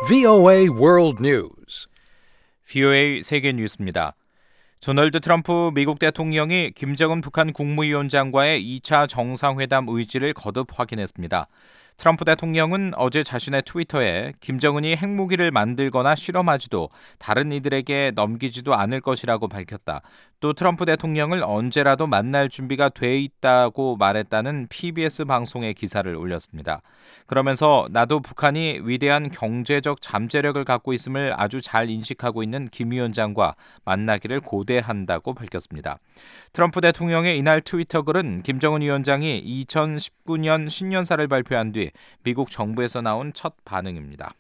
VOA World News. VOA 세계 뉴스입니다. 도널드 트럼프 미국 대통령이 김정은 북한 국무위원장과의 2차 정상회담 의지를 거듭 확인했습니다. 트럼프 대통령은 어제 자신의 트위터에 김정은이 핵무기를 만들거나 실험하지도 다른 이들에게 넘기지도 않을 것이라고 밝혔다. 또 트럼프 대통령을 언제라도 만날 준비가 돼 있다고 말했다는 PBS 방송의 기사를 올렸습니다. 그러면서 나도 북한이 위대한 경제적 잠재력을 갖고 있음을 아주 잘 인식하고 있는 김 위원장과 만나기를 고대한다고 밝혔습니다. 트럼프 대통령의 이날 트위터 글은 김정은 위원장이 2019년 신년사를 발표한 뒤 미국 정부에서 나온 첫 반응입니다.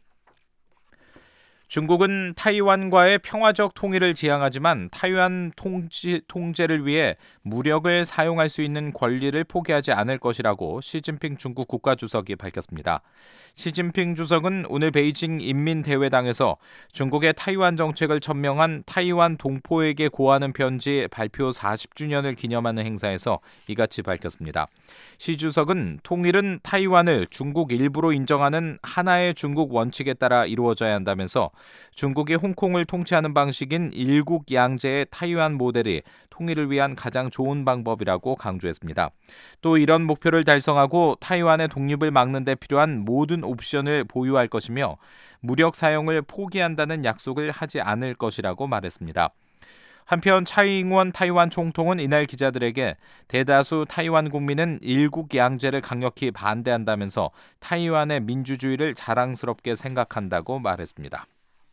중국은 타이완과의 평화적 통일을 지향하지만 타이완 통제를 위해 무력을 사용할 수 있는 권리를 포기하지 않을 것이라고 시진핑 중국 국가주석이 밝혔습니다. 시진핑 주석은 오늘 베이징 인민대회당에서 중국의 타이완 정책을 천명한 타이완 동포에게 고하는 편지 발표 40주년을 기념하는 행사에서 이같이 밝혔습니다. 시 주석은 통일은 타이완을 중국 일부로 인정하는 하나의 중국 원칙에 따라 이루어져야 한다면서 중국이 홍콩을 통치하는 방식인 일국양제의 타이완 모델이 통일을 위한 가장 좋은 방법이라고 강조했습니다. 또 이런 목표를 달성하고 타이완의 독립을 막는 데 필요한 모든 옵션을 보유할 것이며 무력 사용을 포기한다는 약속을 하지 않을 것이라고 말했습니다. 한편 차이잉원 타이완 총통은 이날 기자들에게 대다수 타이완 국민은 일국양제를 강력히 반대한다면서 타이완의 민주주의를 자랑스럽게 생각한다고 말했습니다.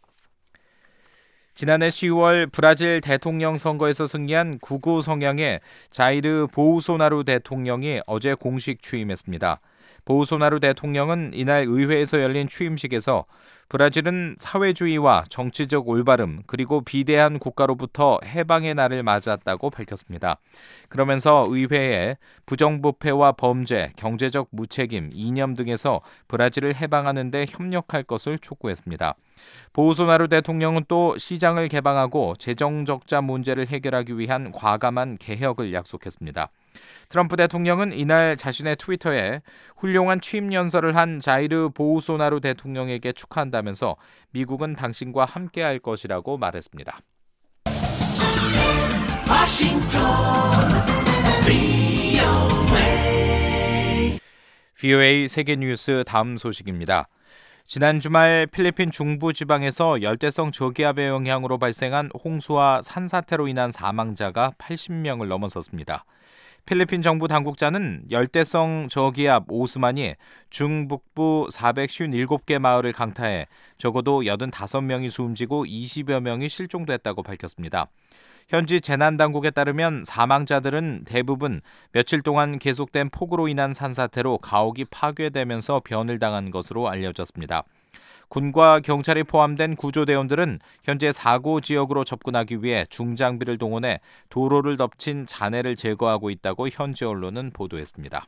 지난해 10월 브라질 대통령 선거에서 승리한 극우 성향의 자이르 보우소나루 대통령이 어제 공식 취임했습니다. 보우소나루 대통령은 이날 의회에서 열린 취임식에서 브라질은 사회주의와 정치적 올바름 그리고 비대한 국가로부터 해방의 날을 맞았다고 밝혔습니다. 그러면서 의회에 부정부패와 범죄, 경제적 무책임, 이념 등에서 브라질을 해방하는 데 협력할 것을 촉구했습니다. 보우소나루 대통령은 또 시장을 개방하고 재정 적자 문제를 해결하기 위한 과감한 개혁을 약속했습니다. 트럼프 대통령은 이날 자신의 트위터에 훌륭한 취임 연설을 한 자이르 보우소나루 대통령에게 축하한다면서 미국은 당신과 함께할 것이라고 말했습니다. VOA 세계뉴스 다음 소식입니다. 지난 주말 필리핀 중부지방에서 열대성 저기압의 영향으로 발생한 홍수와 산사태로 인한 사망자가 80명을 넘어섰습니다. 필리핀 정부 당국자는 열대성 저기압 오스만이 중북부 457개 마을을 강타해 적어도 85명이 숨지고 20여 명이 실종됐다고 밝혔습니다. 현지 재난당국에 따르면 사망자들은 대부분 며칠 동안 계속된 폭우로 인한 산사태로 가옥이 파괴되면서 변을 당한 것으로 알려졌습니다. 군과 경찰이 포함된 구조대원들은 현재 사고 지역으로 접근하기 위해 중장비를 동원해 도로를 덮친 잔해를 제거하고 있다고 현지 언론은 보도했습니다.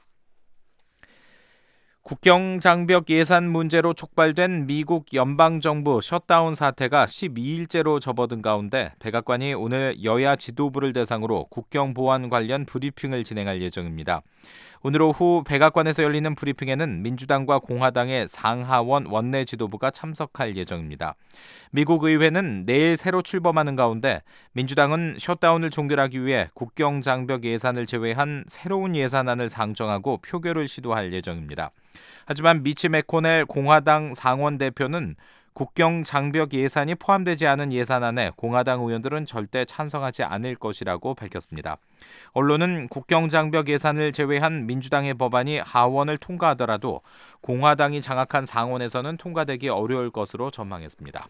국경장벽 예산 문제로 촉발된 미국 연방정부 셧다운 사태가 12일째로 접어든 가운데 백악관이 오늘 여야 지도부를 대상으로 국경 보안 관련 브리핑을 진행할 예정입니다. 오늘 오후 백악관에서 열리는 브리핑에는 민주당과 공화당의 상하원 원내 지도부가 참석할 예정입니다. 미국 의회는 내일 새로 출범하는 가운데 민주당은 셧다운을 종결하기 위해 국경장벽 예산을 제외한 새로운 예산안을 상정하고 표결을 시도할 예정입니다. 하지만 미치 매코넬 공화당 상원 대표는 국경 장벽 예산이 포함되지 않은 예산안에 공화당 의원들은 절대 찬성하지 않을 것이라고 밝혔습니다. 언론은 국경 장벽 예산을 제외한 민주당의 법안이 하원을 통과하더라도 공화당이 장악한 상원에서는 통과되기 어려울 것으로 전망했습니다.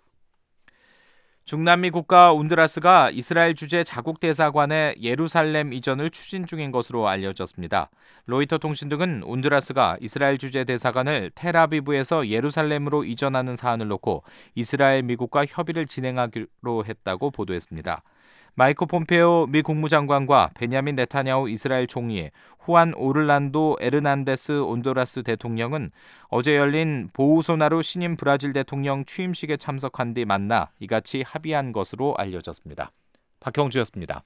중남미 국가 온두라스가 이스라엘 주재 자국 대사관의 예루살렘 이전을 추진 중인 것으로 알려졌습니다. 로이터 통신 등은 온두라스가 이스라엘 주재 대사관을 텔아비브에서 예루살렘으로 이전하는 사안을 놓고 이스라엘 미국과 협의를 진행하기로 했다고 보도했습니다. 마이크 폼페오 미 국무장관과 베냐민 네타냐후 이스라엘 총리, 후안 오를란도 에르난데스 온두라스 대통령은 어제 열린 보우소나루 신임 브라질 대통령 취임식에 참석한 뒤 만나 이같이 합의한 것으로 알려졌습니다. 박형주였습니다.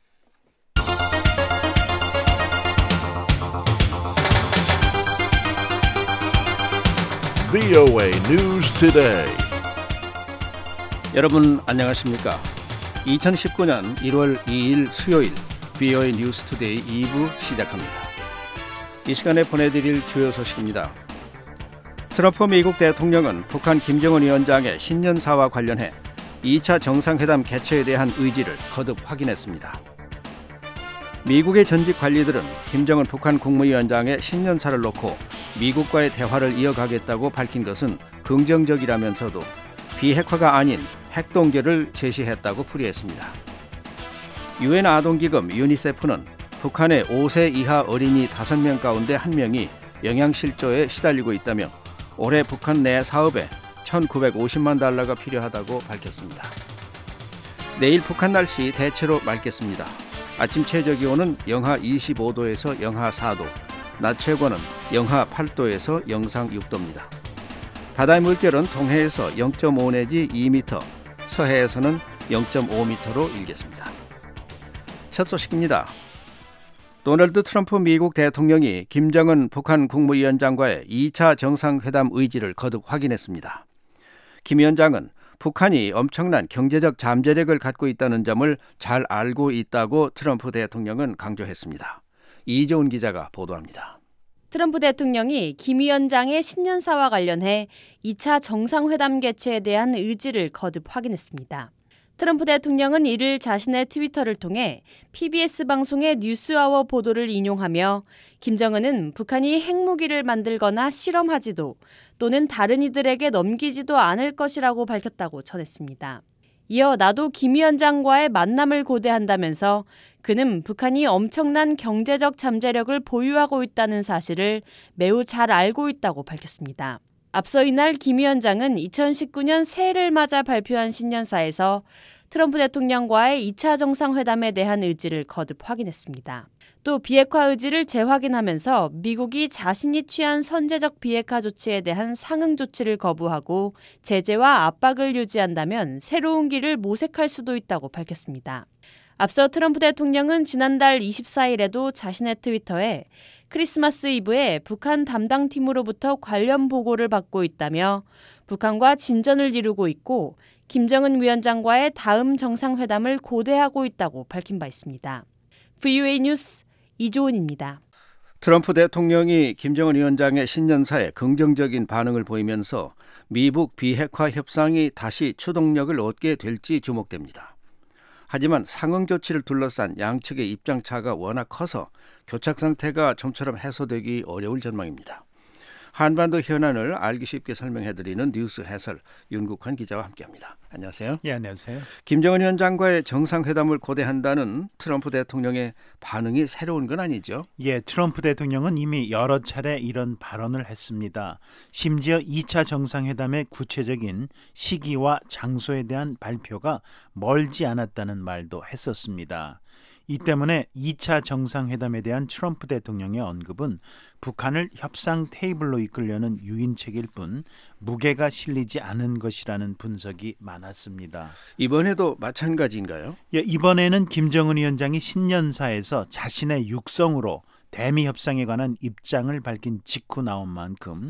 VOA News Today. 여러분 안녕하십니까? 2019년 1월 2일 수요일 VOA 뉴스투데이 2부 시작합니다. 이 시간에 보내드릴 주요 소식입니다. 트럼프 미국 대통령은 북한 김정은 위원장의 신년사와 관련해 2차 정상회담 개최에 대한 의지를 거듭 확인했습니다. 미국의 전직 관리들은 김정은 북한 국무위원장의 신년사를 놓고 미국과의 대화를 이어가겠다고 밝힌 것은 긍정적이라면서도 비핵화가 아닌 핵동결을 제시했다고 풀이했습니다. 유엔 아동기금 유니세프는 북한의 5세 이하 어린이 5명 가운데 1명이 영양실조에 시달리고 있다며 올해 북한 내 사업에 1,950만 달러가 필요하다고 밝혔습니다. 내일 북한 날씨 대체로 맑겠습니다. 아침 최저기온은 영하 25도에서 영하 4도, 낮 최고는 영하 8도에서 영상 6도입니다. 바다의 물결은 동해에서 0.5 내지 2m, 서해에서는 0.5m로 일겠습니다. 첫 소식입니다. 도널드 트럼프 미국 대통령이 김정은 북한 국무위원장과의 2차 정상회담 의지를 거듭 확인했습니다. 김 위원장은 북한이 엄청난 경제적 잠재력을 갖고 있다는 점을 잘 알고 있다고 트럼프 대통령은 강조했습니다. 이재훈 기자가 보도합니다. 트럼프 대통령이 김 위원장의 신년사와 관련해 2차 정상회담 개최에 대한 의지를 거듭 확인했습니다. 트럼프 대통령은 이를 자신의 트위터를 통해 PBS 방송의 뉴스아워 보도를 인용하며 김정은은 북한이 핵무기를 만들거나 실험하지도 또는 다른 이들에게 넘기지도 않을 것이라고 밝혔다고 전했습니다. 이어 나도 김 위원장과의 만남을 고대한다면서 그는 북한이 엄청난 경제적 잠재력을 보유하고 있다는 사실을 매우 잘 알고 있다고 밝혔습니다. 앞서 이날 김 위원장은 2019년 새해를 맞아 발표한 신년사에서 트럼프 대통령과의 2차 정상회담에 대한 의지를 거듭 확인했습니다. 또 비핵화 의지를 재확인하면서 미국이 자신이 취한 선제적 비핵화 조치에 대한 상응 조치를 거부하고 제재와 압박을 유지한다면 새로운 길을 모색할 수도 있다고 밝혔습니다. 앞서 트럼프 대통령은 지난달 24일에도 자신의 트위터에 크리스마스 이브에 북한 담당팀으로부터 관련 보고를 받고 있다며 북한과 진전을 이루고 있고 김정은 위원장과의 다음 정상회담을 고대하고 있다고 밝힌 바 있습니다. VOA 뉴스 이조은입니다. 트럼프 대통령이 김정은 위원장의 신년사에 긍정적인 반응을 보이면서 미북 비핵화 협상이 다시 추동력을 얻게 될지 주목됩니다. 하지만 상응 조치를 둘러싼 양측의 입장차가 워낙 커서 교착 상태가 좀처럼 해소되기 어려울 전망입니다. 한반도 현안을 알기 쉽게 설명해드리는 뉴스 해설 윤국환 기자와 함께합니다. 안녕하세요. 예, 안녕하세요. 김정은 위원장과의 정상회담을 고대한다는 트럼프 대통령의 반응이 새로운 건 아니죠? 예, 트럼프 대통령은 이미 여러 차례 이런 발언을 했습니다. 심지어 2차 정상회담의 구체적인 시기와 장소에 대한 발표가 멀지 않았다는 말도 했었습니다. 이 때문에 2차 정상회담에 대한 트럼프 대통령의 언급은 북한을 협상 테이블로 이끌려는 유인책일 뿐 무게가 실리지 않은 것이라는 분석이 많았습니다. 이번에도 마찬가지인가요? 예, 이번에는 김정은 위원장이 신년사에서 자신의 육성으로 대미 협상에 관한 입장을 밝힌 직후 나온 만큼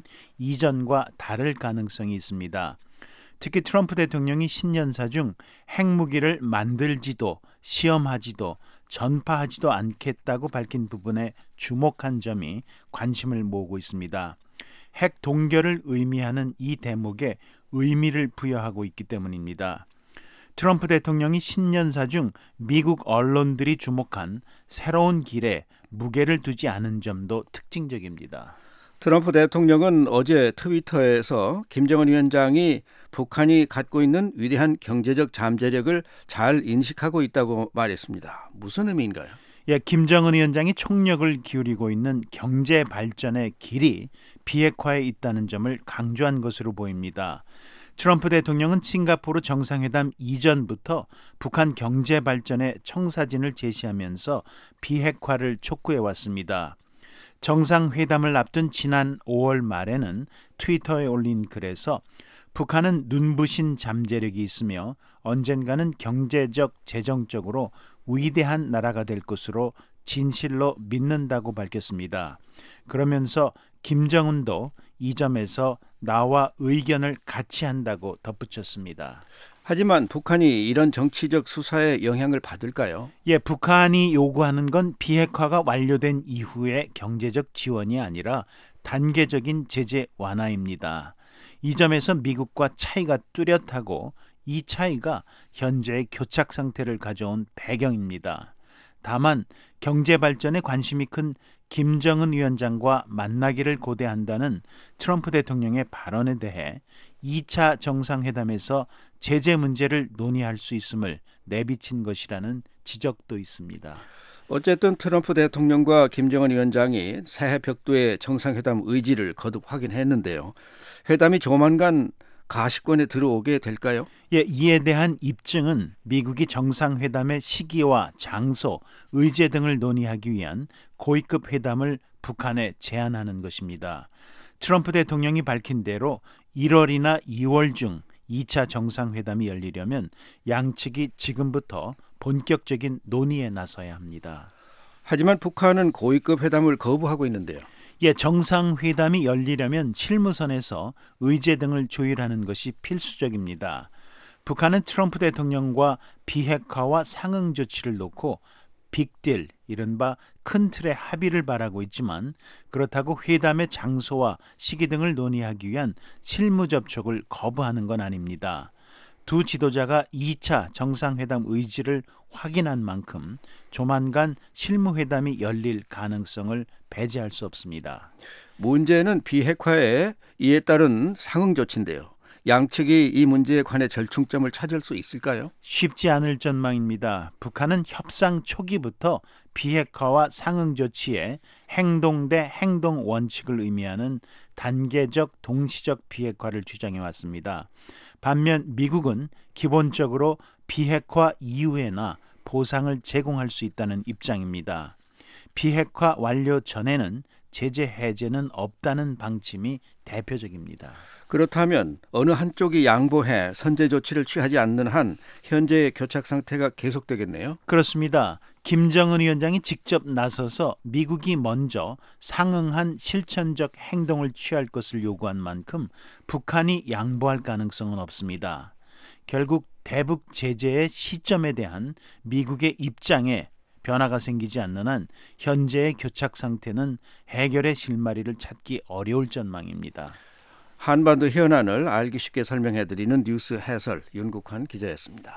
이전과 다를 가능성이 있습니다. 특히 트럼프 대통령이 신년사 중 핵무기를 만들지도 시험하지도 전파하지도 않겠다고 밝힌 부분에 주목한 점이 관심을 모으고 있습니다. 핵 동결을 의미하는 이 대목에 의미를 부여하고 있기 때문입니다. 트럼프 대통령이 신년사 중 미국 언론들이 주목한 새로운 길에 무게를 두지 않은 점도 특징적입니다. 트럼프 대통령은 어제 트위터에서 김정은 위원장이 북한이 갖고 있는 위대한 경제적 잠재력을 잘 인식하고 있다고 말했습니다. 무슨 의미인가요? 예, 김정은 위원장이 총력을 기울이고 있는 경제 발전의 길이 비핵화에 있다는 점을 강조한 것으로 보입니다. 트럼프 대통령은 싱가포르 정상회담 이전부터 북한 경제 발전의 청사진을 제시하면서 비핵화를 촉구해왔습니다. 정상회담을 앞둔 지난 5월 말에는 트위터에 올린 글에서 북한은 눈부신 잠재력이 있으며 언젠가는 경제적, 재정적으로 위대한 나라가 될 것으로 진실로 믿는다고 밝혔습니다. 그러면서 김정은도 이 점에서 나와 의견을 같이 한다고 덧붙였습니다. 하지만 북한이 이런 정치적 수사에 영향을 받을까요? 예, 북한이 요구하는 건 비핵화가 완료된 이후의 경제적 지원이 아니라 단계적인 제재 완화입니다. 이 점에서 미국과 차이가 뚜렷하고 이 차이가 현재의 교착 상태를 가져온 배경입니다. 다만 경제 발전에 관심이 큰 김정은 위원장과 만나기를 고대한다는 트럼프 대통령의 발언에 대해 2차 정상회담에서 제재 문제를 논의할 수 있음을 내비친 것이라는 지적도 있습니다. 어쨌든 트럼프 대통령과 김정은 위원장이 새해 벽두의 정상회담 의지를 거듭 확인했는데요. 회담이 조만간 가시권에 들어오게 될까요? 예, 이에 대한 입증은 미국이 정상회담의 시기와 장소, 의제 등을 논의하기 위한 고위급 회담을 북한에 제안하는 것입니다. 트럼프 대통령이 밝힌 대로 1월이나 2월 중 2차 정상회담이 열리려면 양측이 지금부터 본격적인 논의에 나서야 합니다. 하지만 북한은 고위급 회담을 거부하고 있는데요. 예, 정상회담이 열리려면 실무선에서 의제 등을 조율하는 것이 필수적입니다. 북한은 트럼프 대통령과 비핵화와 상응 조치를 놓고 빅딜, 이른바 큰 틀의 합의를 바라고 있지만 그렇다고 회담의 장소와 시기 등을 논의하기 위한 실무 접촉을 거부하는 건 아닙니다. 두 지도자가 2차 정상회담 의지를 확인한 만큼 조만간 실무회담이 열릴 가능성을 배제할 수 없습니다. 문제는 비핵화에 이에 따른 상응 조치인데요. 양측이 이 문제에 관해 절충점을 찾을 수 있을까요? 쉽지 않을 전망입니다. 북한은 협상 초기부터 비핵화와 상응 조치에 행동 대 행동 원칙을 의미하는 단계적 동시적 비핵화를 주장해 왔습니다. 반면 미국은 기본적으로 비핵화 이후에나 보상을 제공할 수 있다는 입장입니다. 비핵화 완료 전에는 제재 해제는 없다는 방침이 대표적입니다. 그렇다면 어느 한쪽이 양보해 선제 조치를 취하지 않는 한 현재의 교착 상태가 계속되겠네요. 그렇습니다. 김정은 위원장이 직접 나서서 미국이 먼저 상응한 실천적 행동을 취할 것을 요구한 만큼 북한이 양보할 가능성은 없습니다. 결국 대북 제재의 시점에 대한 미국의 입장에 변화가 생기지 않는 한 현재의 교착 상태는 해결의 실마리를 찾기 어려울 전망입니다. 한반도 현안을 알기 쉽게 설명해드리는 뉴스 해설 윤국환 기자였습니다.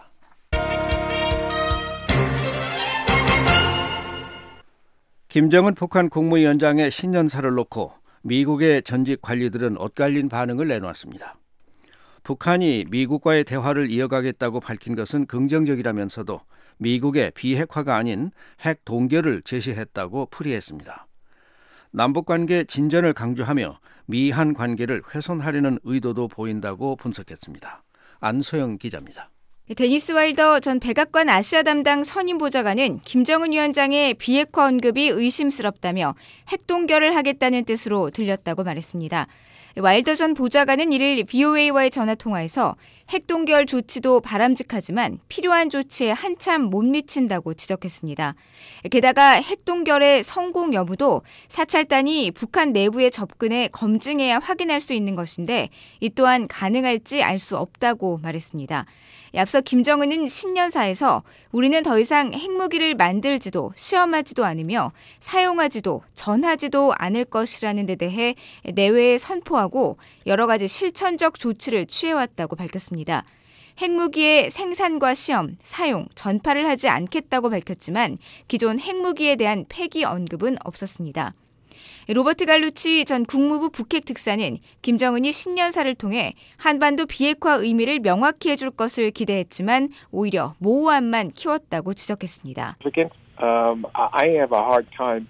김정은 북한 국무위원장의 신년사를 놓고 미국의 전직 관리들은 엇갈린 반응을 내놓았습니다. 북한이 미국과의 대화를 이어가겠다고 밝힌 것은 긍정적이라면서도 미국의 비핵화가 아닌 핵 동결을 제시했다고 풀이했습니다. 남북관계 진전을 강조하며 미한 관계를 훼손하려는 의도도 보인다고 분석했습니다. 안소영 기자입니다. 데니스 와일더 전 백악관 아시아 담당 선임 보좌관은 김정은 위원장의 비핵화 언급이 의심스럽다며 핵동결을 하겠다는 뜻으로 들렸다고 말했습니다. 와일더 전 보좌관은 이를 VOA와의 전화통화에서 핵동결 조치도 바람직하지만 필요한 조치에 한참 못 미친다고 지적했습니다. 게다가 핵동결의 성공 여부도 사찰단이 북한 내부에 접근해 검증해야 확인할 수 있는 것인데 이 또한 가능할지 알 수 없다고 말했습니다. 앞서 김정은은 신년사에서 우리는 더 이상 핵무기를 만들지도 시험하지도 않으며 사용하지도 전하지도 않을 것이라는 데 대해 내외에 선포하고 여러 가지 실천적 조치를 취해왔다고 밝혔습니다. 핵무기의 생산과 시험, 사용, 전파를 하지 않겠다고 밝혔지만 기존 핵무기에 대한 폐기 언급은 없었습니다. 로버트 갈루치 전 국무부 북핵 특사는 김정은이 신년사를 통해 한반도 비핵화 의미를 명확히 해줄 것을 기대했지만 오히려 모호함만 키웠다고 지적했습니다. I have a hard time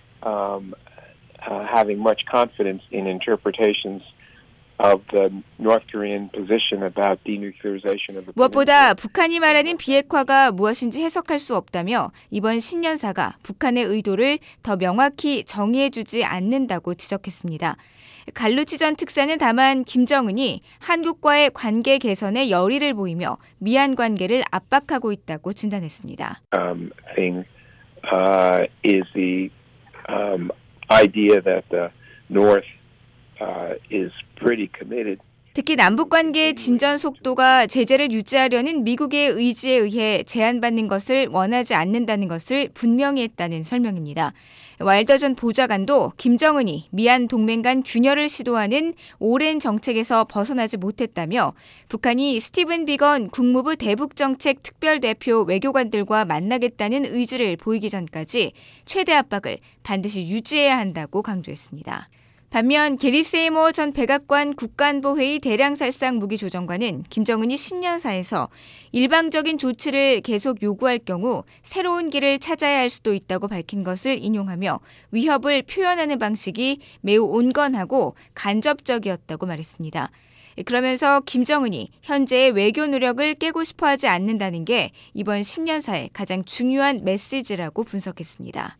having much confidence in interpretations of the North Korean position about denuclearization of the 무엇보다 북한이 말하는 비핵화가 무엇인지 해석할 수 없다며 이번 신년사가 북한의 의도를 더 명확히 정의해주지 않는다고 지적했습니다. 갈루치 전 특사는 다만 김정은이 한국과의 관계 개선에 열의를 보이며 미한 관계를 압박하고 있다고 진단했습니다. Thing is the idea that the North is pretty committed. 특히 남북관계의 진전 속도가 제재를 유지하려는 미국의 의지에 의해 제한받는 것을 원하지 않는다는 것을 분명히 했다는 설명입니다. 와일더 전 보좌관도 김정은이 미한 동맹 간 균열을 시도하는 오랜 정책에서 벗어나지 못했다며 북한이 스티븐 비건 국무부 대북정책 특별대표 외교관들과 만나겠다는 의지를 보이기 전까지 최대 압박을 반드시 유지해야 한다고 강조했습니다. 반면 게리 세이머 전 백악관 국가안보회의 대량살상 무기조정관은 김정은이 신년사에서 일방적인 조치를 계속 요구할 경우 새로운 길을 찾아야 할 수도 있다고 밝힌 것을 인용하며 위협을 표현하는 방식이 매우 온건하고 간접적이었다고 말했습니다. 그러면서 김정은이 현재의 외교 노력을 깨고 싶어하지 않는다는 게 이번 신년사의 가장 중요한 메시지라고 분석했습니다.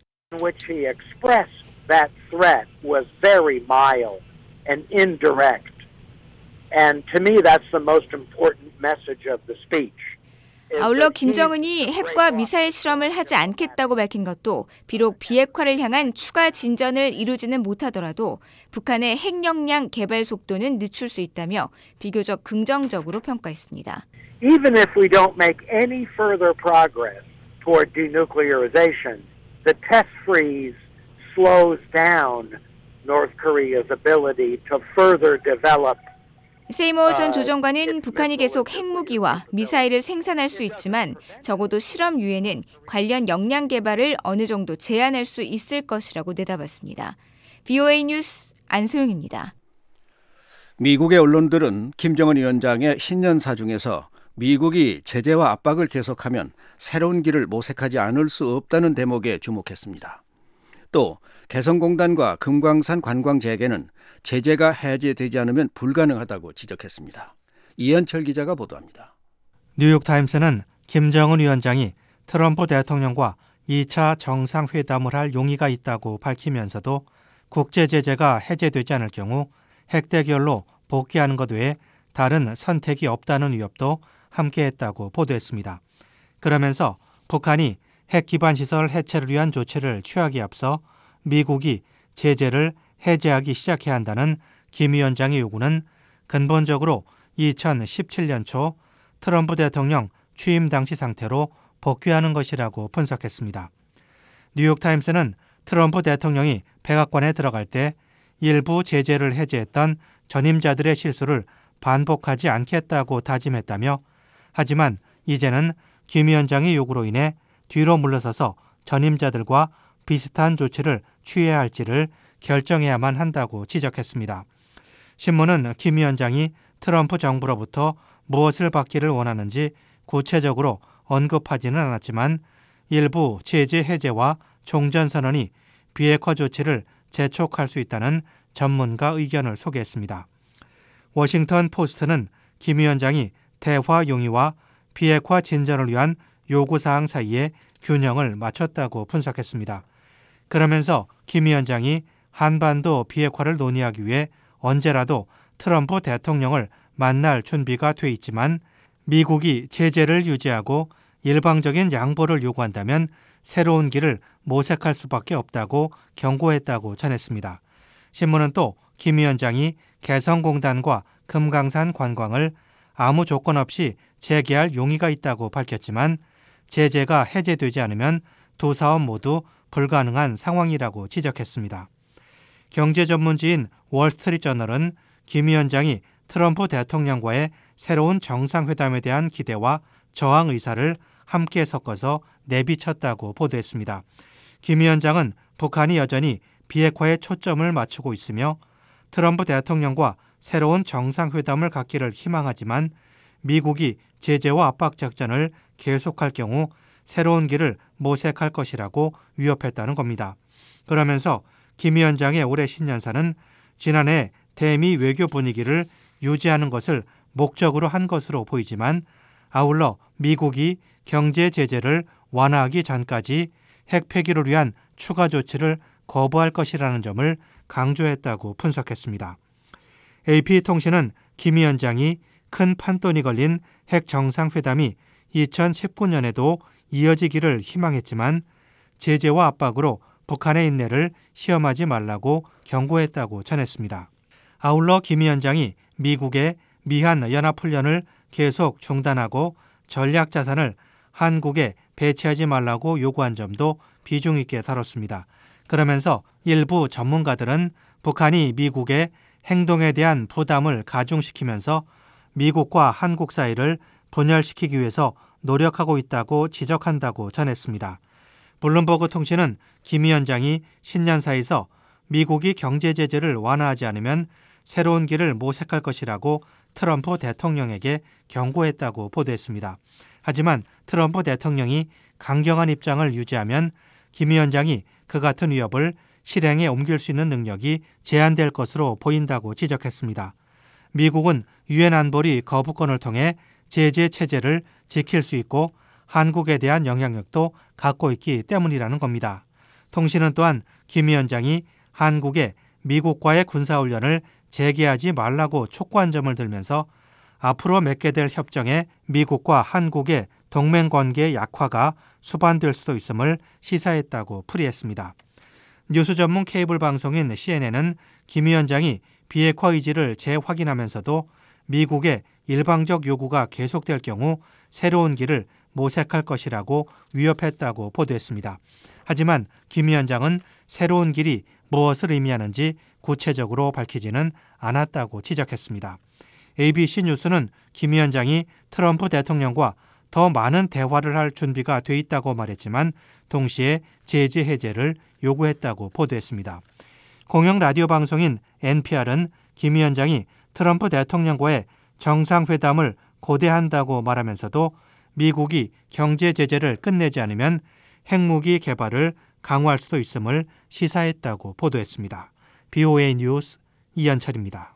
That threat was very mild and indirect. And to me, that's the most important message of the speech. 아울러 김정은이 핵과 미사일 실험을 하지 않겠다고 밝힌 것도 비록 비핵화를 향한 추가 진전을 이루지는 못하더라도 북한의 핵 역량 개발 속도는 늦출 수 있다며 비교적 긍정적으로 평가했습니다. Even if we don't make any further progress toward denuclearization, the test freeze slows down North Korea's ability to further develop. 세이머 전 조정관은 북한이 계속 핵무기와 미사일을 생산할 수 있지만 적어도 실험 이후에는 관련 역량 개발을 어느 정도 제한할 수 있을 것이라고 내다봤습니다. VOA 뉴스 안소영입니다. 미국의 언론들은 김정은 위원장의 신년사 중에서 미국이 제재와 압박을 계속하면 새로운 길을 모색하지 않을 수 없다는 대목에 주목했습니다. 또 개성공단과 금강산 관광 재개는 제재가 해제되지 않으면 불가능하다고 지적했습니다. 이현철 기자가 보도합니다. 뉴욕타임스는 김정은 위원장이 트럼프 대통령과 2차 정상회담을 할 용의가 있다고 밝히면서도 국제 제재가 해제되지 않을 경우 핵 대결로 복귀하는 것 외에 다른 선택이 없다는 위협도 함께했다고 보도했습니다. 그러면서 북한이 핵 기반 시설 해체를 위한 조치를 취하기에 앞서 미국이 제재를 해제하기 시작해야 한다는 김 위원장의 요구는 근본적으로 2017년 초 트럼프 대통령 취임 당시 상태로 복귀하는 것이라고 분석했습니다. 뉴욕타임스는 트럼프 대통령이 백악관에 들어갈 때 일부 제재를 해제했던 전임자들의 실수를 반복하지 않겠다고 다짐했다며 하지만 이제는 김 위원장의 요구로 인해 뒤로 물러서서 전임자들과 비슷한 조치를 취해야 할지를 결정해야만 한다고 지적했습니다. 신문은 김 위원장이 트럼프 정부로부터 무엇을 받기를 원하는지 구체적으로 언급하지는 않았지만 일부 제재 해제와 종전선언이 비핵화 조치를 재촉할 수 있다는 전문가 의견을 소개했습니다. 워싱턴 포스트는 김 위원장이 대화 용의와 비핵화 진전을 위한 요구사항 사이에 균형을 맞췄다고 분석했습니다. 그러면서 김 위원장이 한반도 비핵화를 논의하기 위해 언제라도 트럼프 대통령을 만날 준비가 돼 있지만 미국이 제재를 유지하고 일방적인 양보를 요구한다면 새로운 길을 모색할 수밖에 없다고 경고했다고 전했습니다. 신문은 또 김 위원장이 개성공단과 금강산 관광을 아무 조건 없이 재개할 용의가 있다고 밝혔지만 제재가 해제되지 않으면 두 사업 모두 불가능한 상황이라고 지적했습니다. 경제 전문지인 월스트리트저널은 김 위원장이 트럼프 대통령과의 새로운 정상회담에 대한 기대와 저항 의사를 함께 섞어서 내비쳤다고 보도했습니다. 김 위원장은 북한이 여전히 비핵화에 초점을 맞추고 있으며 트럼프 대통령과 새로운 정상회담을 갖기를 희망하지만 미국이 제재와 압박 작전을 계속할 경우 새로운 길을 모색할 것이라고 위협했다는 겁니다. 그러면서 김 위원장의 올해 신년사는 지난해 대미 외교 분위기를 유지하는 것을 목적으로 한 것으로 보이지만 아울러 미국이 경제 제재를 완화하기 전까지 핵 폐기를 위한 추가 조치를 거부할 것이라는 점을 강조했다고 분석했습니다. AP통신은 김 위원장이 큰 판돈이 걸린 핵 정상회담이 2019년에도 이어지기를 희망했지만 제재와 압박으로 북한의 인내를 시험하지 말라고 경고했다고 전했습니다. 아울러 김 위원장이 미국의 미한 연합훈련을 계속 중단하고 전략자산을 한국에 배치하지 말라고 요구한 점도 비중 있게 다뤘습니다. 그러면서 일부 전문가들은 북한이 미국의 행동에 대한 부담을 가중시키면서 미국과 한국 사이를 분열시키기 위해서 노력하고 있다고 지적한다고 전했습니다. 블룸버그 통신은 김 위원장이 신년사에서 미국이 경제 제재를 완화하지 않으면 새로운 길을 모색할 것이라고 트럼프 대통령에게 경고했다고 보도했습니다. 하지만 트럼프 대통령이 강경한 입장을 유지하면 김 위원장이 그 같은 위협을 실행에 옮길 수 있는 능력이 제한될 것으로 보인다고 지적했습니다. 미국은 유엔 안보리 거부권을 통해 제재 체제를 지킬 수 있고 한국에 대한 영향력도 갖고 있기 때문이라는 겁니다. 통신은 또한 김 위원장이 한국에 미국과의 군사훈련을 재개하지 말라고 촉구한 점을 들면서 앞으로 맺게 될 협정에 미국과 한국의 동맹관계의 약화가 수반될 수도 있음을 시사했다고 풀이했습니다. 뉴스 전문 케이블 방송인 CNN은 김 위원장이 비핵화 의지를 재확인하면서도 미국의 일방적 요구가 계속될 경우 새로운 길을 모색할 것이라고 위협했다고 보도했습니다. 하지만 김 위원장은 새로운 길이 무엇을 의미하는지 구체적으로 밝히지는 않았다고 지적했습니다. ABC 뉴스는 김 위원장이 트럼프 대통령과 더 많은 대화를 할 준비가 돼 있다고 말했지만 동시에 제재 해제를 요구했다고 보도했습니다. 공영 라디오 방송인 NPR은 김 위원장이 트럼프 대통령과의 정상회담을 고대한다고 말하면서도 미국이 경제 제재를 끝내지 않으면 핵무기 개발을 강화할 수도 있음을 시사했다고 보도했습니다. BOA 뉴스 이현철입니다.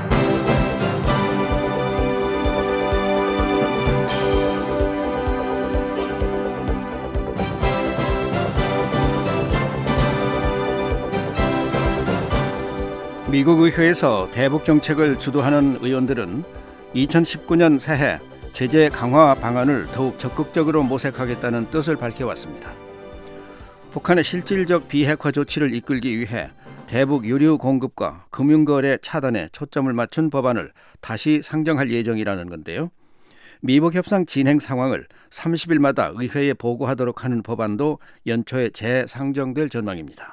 미국 의회에서 대북 정책을 주도하는 의원들은 2019년 새해 제재 강화 방안을 더욱 적극적으로 모색하겠다는 뜻을 밝혀왔습니다. 북한의 실질적 비핵화 조치를 이끌기 위해 대북 유류 공급과 금융거래 차단에 초점을 맞춘 법안을 다시 상정할 예정이라는 건데요. 미북 협상 진행 상황을 30일마다 의회에 보고하도록 하는 법안도 연초에 재상정될 전망입니다.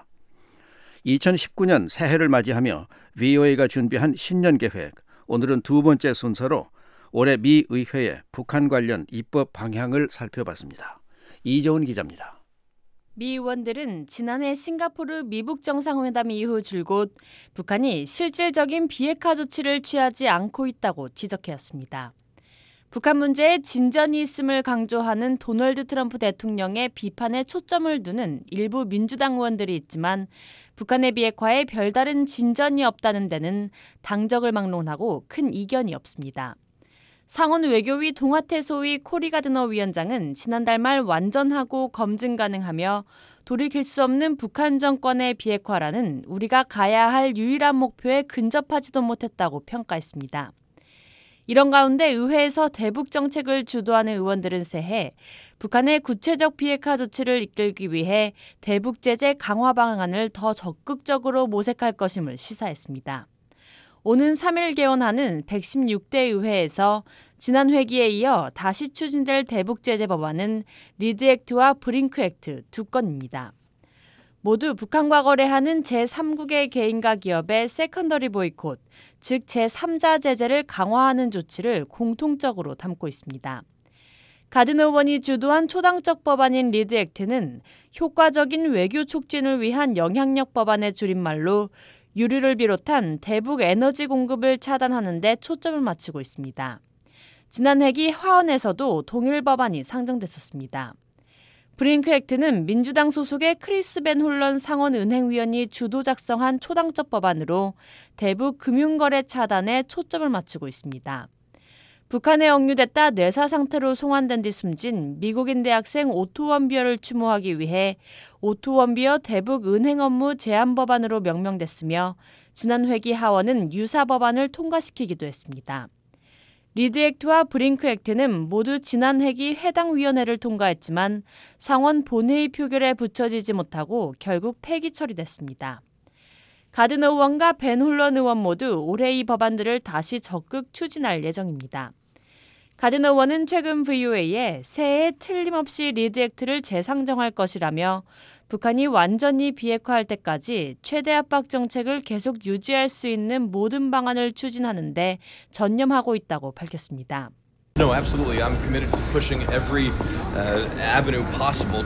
2019년 새해를 맞이하며 VOA가 준비한 신년 계획, 오늘은 두 번째 순서로 올해 미 의회의 북한 관련 입법 방향을 살펴봤습니다. 이재훈 기자입니다. 미 의원들은 지난해 싱가포르 미북 정상회담 이후 줄곧 북한이 실질적인 비핵화 조치를 취하지 않고 있다고 지적해왔습니다. 북한 문제에 진전이 있음을 강조하는 도널드 트럼프 대통령의 비판에 초점을 두는 일부 민주당 의원들이 있지만 북한의 비핵화에 별다른 진전이 없다는 데는 당적을 막론하고 큰 이견이 없습니다. 상원 외교위 동아태 소위 코리 가드너 위원장은 지난달 말 완전하고 검증 가능하며 돌이킬 수 없는 북한 정권의 비핵화라는 우리가 가야 할 유일한 목표에 근접하지도 못했다고 평가했습니다. 이런 가운데 의회에서 대북 정책을 주도하는 의원들은 새해 북한의 구체적 비핵화 조치를 이끌기 위해 대북 제재 강화 방안을 더 적극적으로 모색할 것임을 시사했습니다. 오는 3일 개원하는 116대 의회에서 지난 회기에 이어 다시 추진될 대북 제재 법안은 리드 액트와 브링크 액트 두 건입니다. 모두 북한과 거래하는 제3국의 개인과 기업의 세컨더리 보이콧, 즉 제3자 제재를 강화하는 조치를 공통적으로 담고 있습니다. 가드너 의원이 주도한 초당적 법안인 리드 액트는 효과적인 외교 촉진을 위한 영향력 법안의 줄임말로 유류를 비롯한 대북 에너지 공급을 차단하는 데 초점을 맞추고 있습니다. 지난 회기 하원에서도 동일 법안이 상정됐었습니다. 브링크 액트는 민주당 소속의 크리스 벤 홀런 상원은행위원이 주도 작성한 초당적 법안으로 대북 금융거래 차단에 초점을 맞추고 있습니다. 북한에 억류됐다 뇌사 상태로 송환된 뒤 숨진 미국인 대학생 오토 원비어를 추모하기 위해 오토 원비어 대북 은행 업무 제한 법안으로 명명됐으며 지난 회기 하원은 유사 법안을 통과시키기도 했습니다. 리드 액트와 브링크 액트는 모두 지난 회기 해당 위원회를 통과했지만 상원 본회의 표결에 붙여지지 못하고 결국 폐기 처리됐습니다. 가드너 의원과 벤 홀런 의원 모두 올해 이 법안들을 다시 적극 추진할 예정입니다. 가드너 의원은 최근 VOA에 새해 틀림없이 리드 액트를 재상정할 것이라며 북한이 완전히 비핵화할 때까지 최대 압박 정책을 계속 유지할 수 있는 모든 방안을 추진하는 데 전념하고 있다고 밝혔습니다. No, absolutely. I'm committed to pushing every avenue possible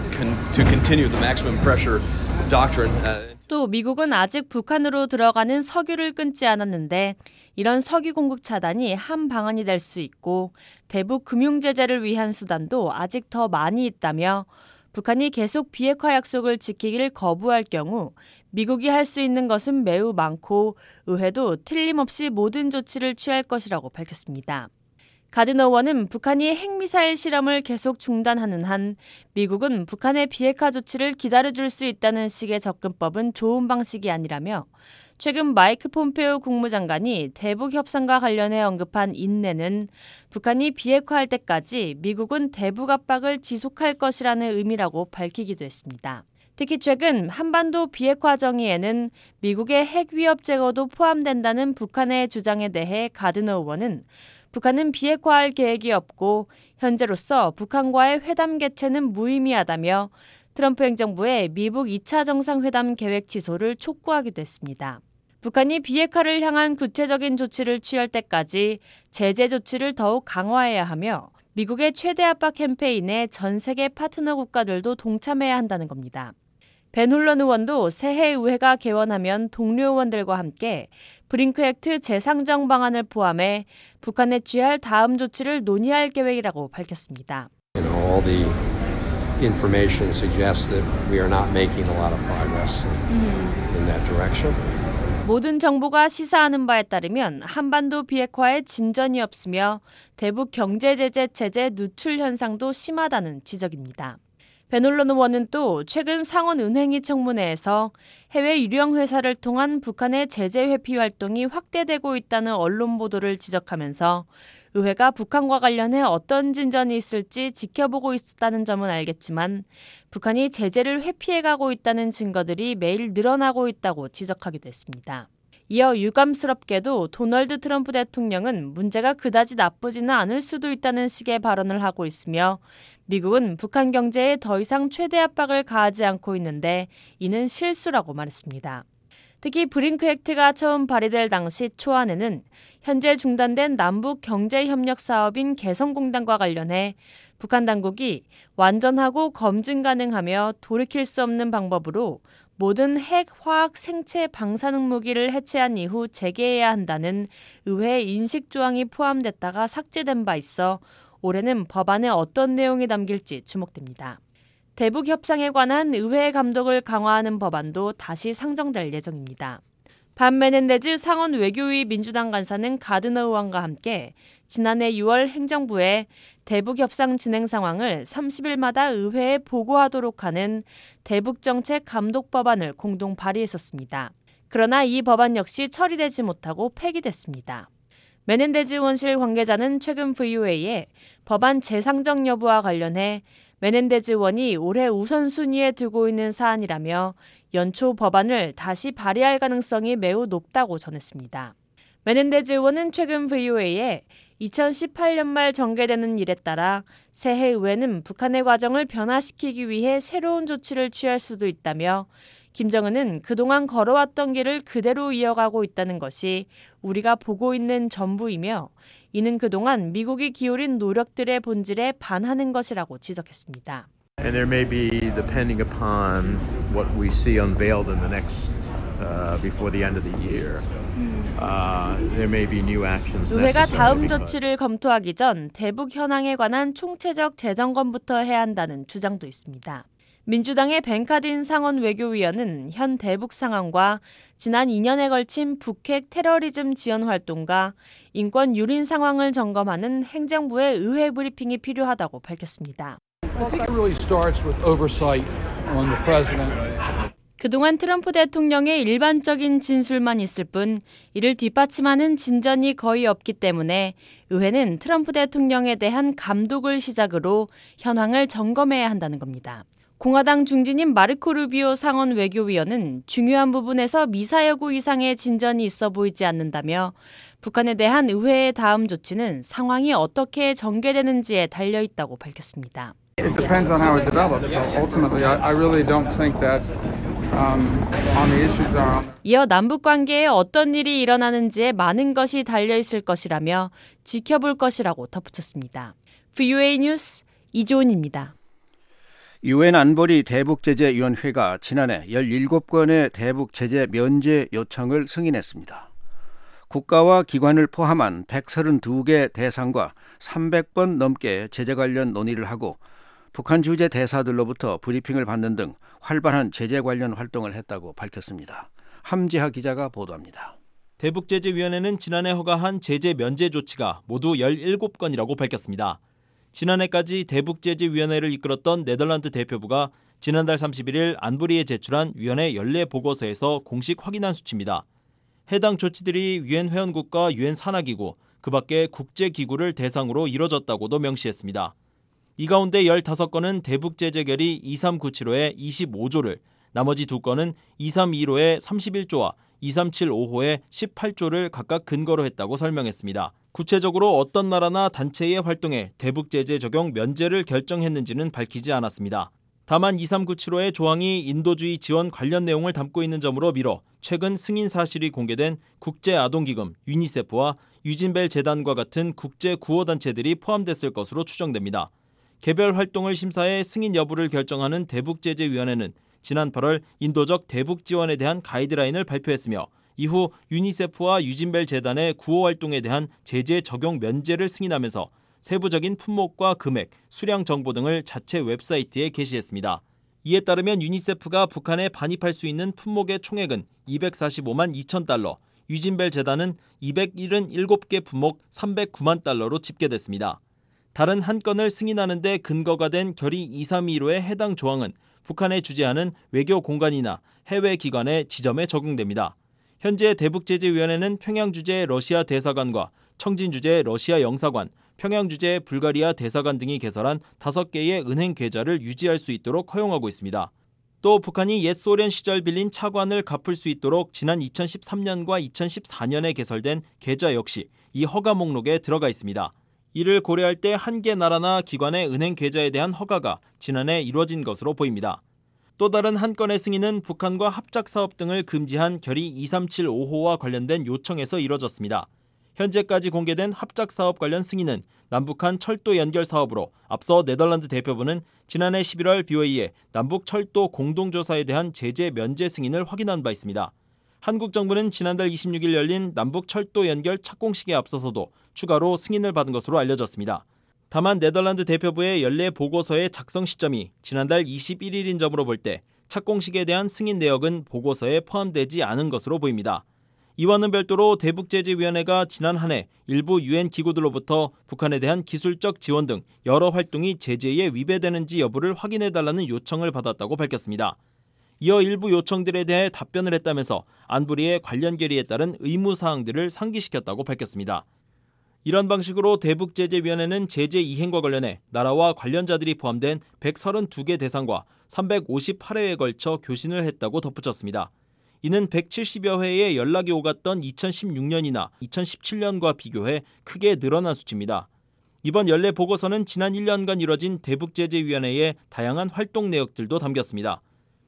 to continue the maximum pressure doctrine. 또 미국은 아직 북한으로 들어가는 석유를 끊지 않았는데 이런 석유 공급 차단이 한 방안이 될 수 있고 대북 금융 제재를 위한 수단도 아직 더 많이 있다며 북한이 계속 비핵화 약속을 지키길 거부할 경우 미국이 할 수 있는 것은 매우 많고 의회도 틀림없이 모든 조치를 취할 것이라고 밝혔습니다. 가드너 의원은 북한이 핵미사일 실험을 계속 중단하는 한 미국은 북한의 비핵화 조치를 기다려줄 수 있다는 식의 접근법은 좋은 방식이 아니라며 최근 마이크 폼페오 국무장관이 대북 협상과 관련해 언급한 인내는 북한이 비핵화할 때까지 미국은 대북 압박을 지속할 것이라는 의미라고 밝히기도 했습니다. 특히 최근 한반도 비핵화 정의에는 미국의 핵 위협 제거도 포함된다는 북한의 주장에 대해 가드너 의원은 북한은 비핵화할 계획이 없고 현재로서 북한과의 회담 개최는 무의미하다며 트럼프 행정부의 미북 2차 정상회담 계획 취소를 촉구하기도 했습니다. 북한이 비핵화를 향한 구체적인 조치를 취할 때까지 제재 조치를 더욱 강화해야 하며 미국의 최대 압박 캠페인에 전 세계 파트너 국가들도 동참해야 한다는 겁니다. 벤 홀런 의원도 새해 의회가 개원하면 동료 의원들과 함께 브링크 액트 재상정 방안을 포함해 북한에 취할 다음 조치를 논의할 계획이라고 밝혔습니다. All the information suggests that we are not making a lot of progress in that direction. 모든 정보가 시사하는 바에 따르면 한반도 비핵화에 진전이 없으며 대북 경제 제재 체제 누출 현상도 심하다는 지적입니다. 벤 홀런 의원은 또 최근 상원 은행위 청문회에서 해외 유령 회사를 통한 북한의 제재 회피 활동이 확대되고 있다는 언론 보도를 지적하면서 의회가 북한과 관련해 어떤 진전이 있을지 지켜보고 있다는 점은 알겠지만 북한이 제재를 회피해가고 있다는 증거들이 매일 늘어나고 있다고 지적하기도 했습니다. 이어 유감스럽게도 도널드 트럼프 대통령은 문제가 그다지 나쁘지는 않을 수도 있다는 식의 발언을 하고 있으며 미국은 북한 경제에 더 이상 최대 압박을 가하지 않고 있는데 이는 실수라고 말했습니다. 특히 브링크 액트가 처음 발의될 당시 초안에는 현재 중단된 남북 경제협력 사업인 개성공단과 관련해 북한 당국이 완전하고 검증 가능하며 돌이킬 수 없는 방법으로 모든 핵, 화학, 생체, 방사능 무기를 해체한 이후 재개해야 한다는 의회 인식 조항이 포함됐다가 삭제된 바 있어 올해는 법안에 어떤 내용이 담길지 주목됩니다. 대북 협상에 관한 의회 감독을 강화하는 법안도 다시 상정될 예정입니다. 반 메넨데즈 상원 외교위 민주당 간사는 가드너 의원과 함께 지난해 6월 행정부에 대북 협상 진행 상황을 30일마다 의회에 보고하도록 하는 대북 정책 감독 법안을 공동 발의했었습니다. 그러나 이 법안 역시 처리되지 못하고 폐기됐습니다. 메넨데즈 의원실 관계자는 최근 VOA에 법안 재상정 여부와 관련해 메넨데즈 의원이 올해 우선순위에 두고 있는 사안이라며 연초 법안을 다시 발의할 가능성이 매우 높다고 전했습니다. 메넨데즈 의원은 최근 VOA에 2018년 말 전개되는 일에 따라 새해 의회는 북한의 과정을 변화시키기 위해 새로운 조치를 취할 수도 있다며 김정은은 그동안 걸어왔던 길을 그대로 이어가고 있다는 것이 우리가 보고 있는 전부이며 이는 그동안 미국이 기울인 노력들의 본질에 반하는 것이라고 지적했습니다. And there may be, depending upon what we see unveiled in the next, before the end of the year, there may be new actions 의회가 necessary. 다음 조치를 검토하기 전 대북 현황에 관한 총체적 재점검부터 해야 한다는 주장도 있습니다. 민주당의 벤 카딘 상원 외교위원은 현 대북 상황과 지난 2년에 걸친 북핵 테러리즘 지원 활동과 인권 유린 상황을 점검하는 행정부의 의회 브리핑이 필요하다고 밝혔습니다. 그동안 트럼프 대통령의 일반적인 진술만 있을 뿐 이를 뒷받침하는 진전이 거의 없기 때문에 의회는 트럼프 대통령에 대한 감독을 시작으로 현황을 점검해야 한다는 겁니다. 공화당 중진인 마르코 루비오 상원 외교위원은 중요한 부분에서 미사여구 이상의 진전이 있어 보이지 않는다며 북한에 대한 의회의 다음 조치는 상황이 어떻게 전개되는지에 달려 있다고 밝혔습니다. It depends on how it develops. So ultimately, I really don't think that on the issues are. 이어 남북 관계에 어떤 일이 일어나는지에 많은 것이 달려 있을 것이라며 지켜볼 것이라고 덧붙였습니다. VOA 뉴스 이조은입니다. 유엔 안보리 대북제재위원회가 지난해 17건의 대북제재 면제 요청을 승인했습니다. 국가와 기관을 포함한 132개 대상과 300번 넘게 제재 관련 논의를 하고 북한 주재 대사들로부터 브리핑을 받는 등 활발한 제재 관련 활동을 했다고 밝혔습니다. 함지하 기자가 보도합니다. 대북제재위원회는 지난해 허가한 제재 면제 조치가 모두 17건이라고 밝혔습니다. 지난해까지 대북제재위원회를 이끌었던 네덜란드 대표부가 지난달 31일 안보리에 제출한 위원회 연례 보고서에서 공식 확인한 수치입니다. 해당 조치들이 유엔 회원국과 유엔 산하기구, 그 밖의 국제기구를 대상으로 이뤄졌다고도 명시했습니다. 이 가운데 15건은 대북제재결의 2397호의 25조를, 나머지 2건은 2325호의 31조와 2375호의 18조를 각각 근거로 했다고 설명했습니다. 구체적으로 어떤 나라나 단체의 활동에 대북제재 적용 면제를 결정했는지는 밝히지 않았습니다. 다만 2397호의 조항이 인도주의 지원 관련 내용을 담고 있는 점으로 미뤄 최근 승인 사실이 공개된 국제아동기금, 유니세프와 유진벨 재단과 같은 국제구호단체들이 포함됐을 것으로 추정됩니다. 개별 활동을 심사해 승인 여부를 결정하는 대북제재위원회는 지난 8월 인도적 대북 지원에 대한 가이드라인을 발표했으며 이후 유니세프와 유진벨 재단의 구호 활동에 대한 제재 적용 면제를 승인하면서 세부적인 품목과 금액, 수량 정보 등을 자체 웹사이트에 게시했습니다. 이에 따르면 유니세프가 북한에 반입할 수 있는 품목의 총액은 245만 2천 달러, 유진벨 재단은 277개 품목 309만 달러로 집계됐습니다. 다른 한 건을 승인하는 데 근거가 된 결의 2315의 해당 조항은 북한에 주재하는 외교 공간이나 해외 기관의 지점에 적용됩니다. 현재 대북제재위원회는 평양 주재 러시아 대사관과 청진 주재 러시아 영사관, 평양 주재 불가리아 대사관 등이 개설한 5개의 은행 계좌를 유지할 수 있도록 허용하고 있습니다. 또 북한이 옛 소련 시절 빌린 차관을 갚을 수 있도록 지난 2013년과 2014년에 개설된 계좌 역시 이 허가 목록에 들어가 있습니다. 이를 고려할 때 한 개 나라나 기관의 은행 계좌에 대한 허가가 지난해 이루어진 것으로 보입니다. 또 다른 한 건의 승인은 북한과 합작사업 등을 금지한 결의 2375호와 관련된 요청에서 이뤄졌습니다. 현재까지 공개된 합작사업 관련 승인은 남북한 철도 연결 사업으로 앞서 네덜란드 대표부는 지난해 11월 BOE에 남북 철도 공동조사에 대한 제재 면제 승인을 확인한 바 있습니다. 한국 정부는 지난달 26일 열린 남북 철도 연결 착공식에 앞서서도 추가로 승인을 받은 것으로 알려졌습니다. 다만 네덜란드 대표부의 연례 보고서의 작성 시점이 지난달 21일인 점으로 볼 때 착공식에 대한 승인 내역은 보고서에 포함되지 않은 것으로 보입니다. 이와는 별도로 대북제재위원회가 지난 한 해 일부 유엔 기구들로부터 북한에 대한 기술적 지원 등 여러 활동이 제재에 위배되는지 여부를 확인해달라는 요청을 받았다고 밝혔습니다. 이어 일부 요청들에 대해 답변을 했다면서 안보리의 관련 결의에 따른 의무사항들을 상기시켰다고 밝혔습니다. 이런 방식으로 대북제재위원회는 제재 이행과 관련해 나라와 관련자들이 포함된 132개 대상과 358회에 걸쳐 교신을 했다고 덧붙였습니다. 이는 170여 회의 연락이 오갔던 2016년이나 2017년과 비교해 크게 늘어난 수치입니다. 이번 연례 보고서는 지난 1년간 이뤄진 대북제재위원회의 다양한 활동 내역들도 담겼습니다.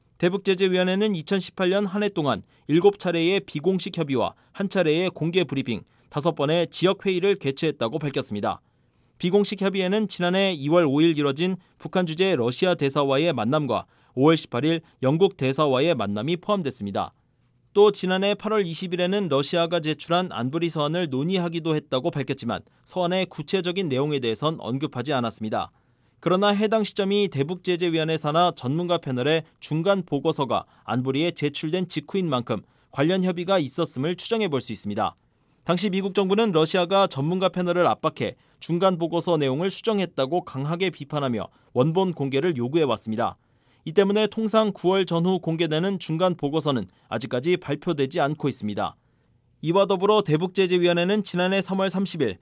대북제재위원회는 2018년 한 해 동안 7차례의 비공식 협의와 1차례의 공개 브리핑, 5번의 지역회의를 개최했다고 밝혔습니다. 비공식 협의에는 지난해 2월 5일 이뤄진 북한 주재 러시아 대사와의 만남과 5월 18일 영국 대사와의 만남이 포함됐습니다. 또 지난해 8월 20일에는 러시아가 제출한 안보리 서한을 논의하기도 했다고 밝혔지만 서한의 구체적인 내용에 대해선 언급하지 않았습니다. 그러나 해당 시점이 대북제재위원회 산하 전문가 패널의 중간 보고서가 안보리에 제출된 직후인 만큼 관련 협의가 있었음을 추정해 볼 수 있습니다. 당시 미국 정부는 러시아가 전문가 패널을 압박해 중간 보고서 내용을 수정했다고 강하게 비판하며 원본 공개를 요구해왔습니다. 이 때문에 통상 9월 전후 공개되는 중간 보고서는 아직까지 발표되지 않고 있습니다. 이와 더불어 대북제재위원회는 지난해 3월 30일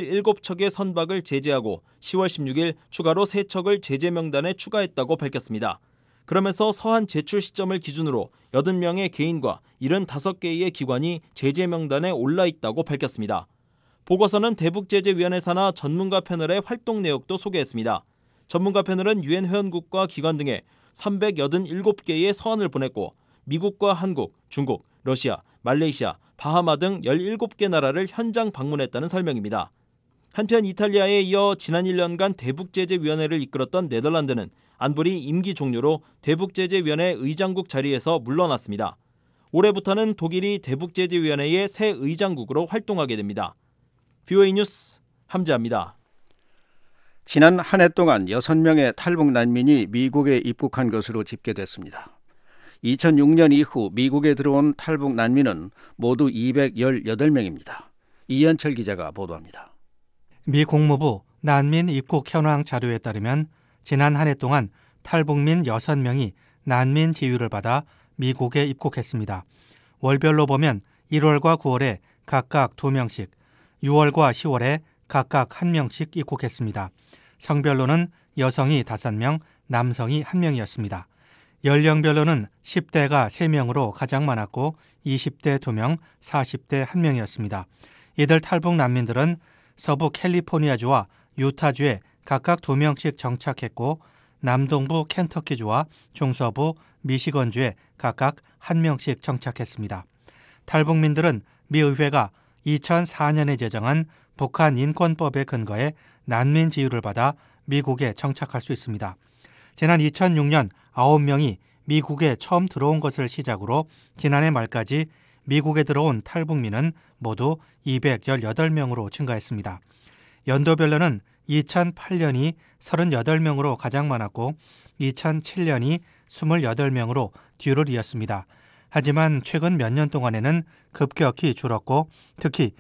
27척의 선박을 제재하고 10월 16일 추가로 3척을 제재 명단에 추가했다고 밝혔습니다. 그러면서 서한 제출 시점을 기준으로 80명의 개인과 75개의 기관이 제재 명단에 올라 있다고 밝혔습니다. 보고서는 대북제재위원회 산하 전문가 패널의 활동 내역도 소개했습니다. 전문가 패널은 유엔 회원국과 기관 등에 387개의 서한을 보냈고 미국과 한국, 중국, 러시아, 말레이시아, 바하마 등 17개 나라를 현장 방문했다는 설명입니다. 한편 이탈리아에 이어 지난 1년간 대북제재위원회를 이끌었던 네덜란드는 안보리 임기 종료로 대북제재위원회 의장국 자리에서 물러났습니다. 올해부터는 독일이 대북제재위원회의 새 의장국으로 활동하게 됩니다. VOA 뉴스 함재합니다. 지난 한 해 동안 6명의 탈북 난민이 미국에 입국한 것으로 집계됐습니다. 2006년 이후 미국에 들어온 탈북 난민은 모두 218명입니다. 이현철 기자가 보도합니다. 미 국무부 난민 입국 현황 자료에 따르면 지난 한 해 동안 탈북민 6명이 난민 지위를 받아 미국에 입국했습니다. 월별로 보면 1월과 9월에 각각 2명씩, 6월과 10월에 각각 1명씩 입국했습니다. 성별로는 여성이 5명, 남성이 1명이었습니다. 연령별로는 10대가 3명으로 가장 많았고 20대 2명, 40대 1명이었습니다. 이들 탈북 난민들은 서부 캘리포니아주와 유타주에 각각 2명씩 정착했고 남동부 켄터키주와 중서부 미시건주에 각각 1명씩 정착했습니다. 탈북민들은 미 의회가 2004년에 제정한 북한 인권법에 근거해 난민 지위를 받아 미국에 정착할 수 있습니다. 지난 2006년 9명이 미국에 처음 들어온 것을 시작으로 지난해 말까지 미국에 들어온 탈북민은 모두 218명으로 증가했습니다. 연도별로는 2008년이 38명으로 가장 많았고 2007년이 28명으로 뒤를 이었습니다. 하지만 최근 몇 년 동안에는 급격히 줄었고 특히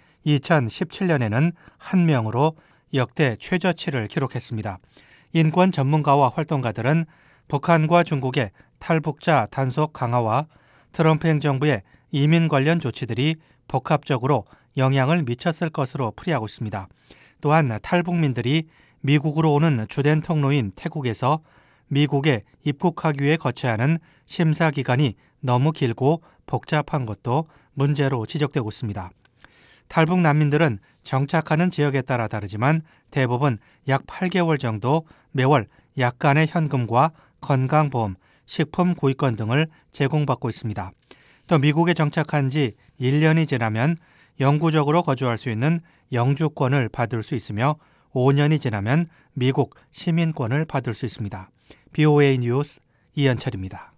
2017년에는 1명으로 역대 최저치를 기록했습니다. 인권 전문가와 활동가들은 북한과 중국의 탈북자 단속 강화와 트럼프 행정부의 이민 관련 조치들이 복합적으로 영향을 미쳤을 것으로 풀이하고 있습니다. 또한 탈북민들이 미국으로 오는 주된 통로인 태국에서 미국에 입국하기 위해 거쳐야 하는 심사 기간이 너무 길고 복잡한 것도 문제로 지적되고 있습니다. 탈북 난민들은 정착하는 지역에 따라 다르지만 대부분 약 8개월 정도 매월 약간의 현금과 건강보험, 식품 구입권 등을 제공받고 있습니다. 또 미국에 정착한 지 1년이 지나면 영구적으로 거주할 수 있는 영주권을 받을 수 있으며 5년이 지나면 미국 시민권을 받을 수 있습니다. BOA 뉴스 이현철입니다.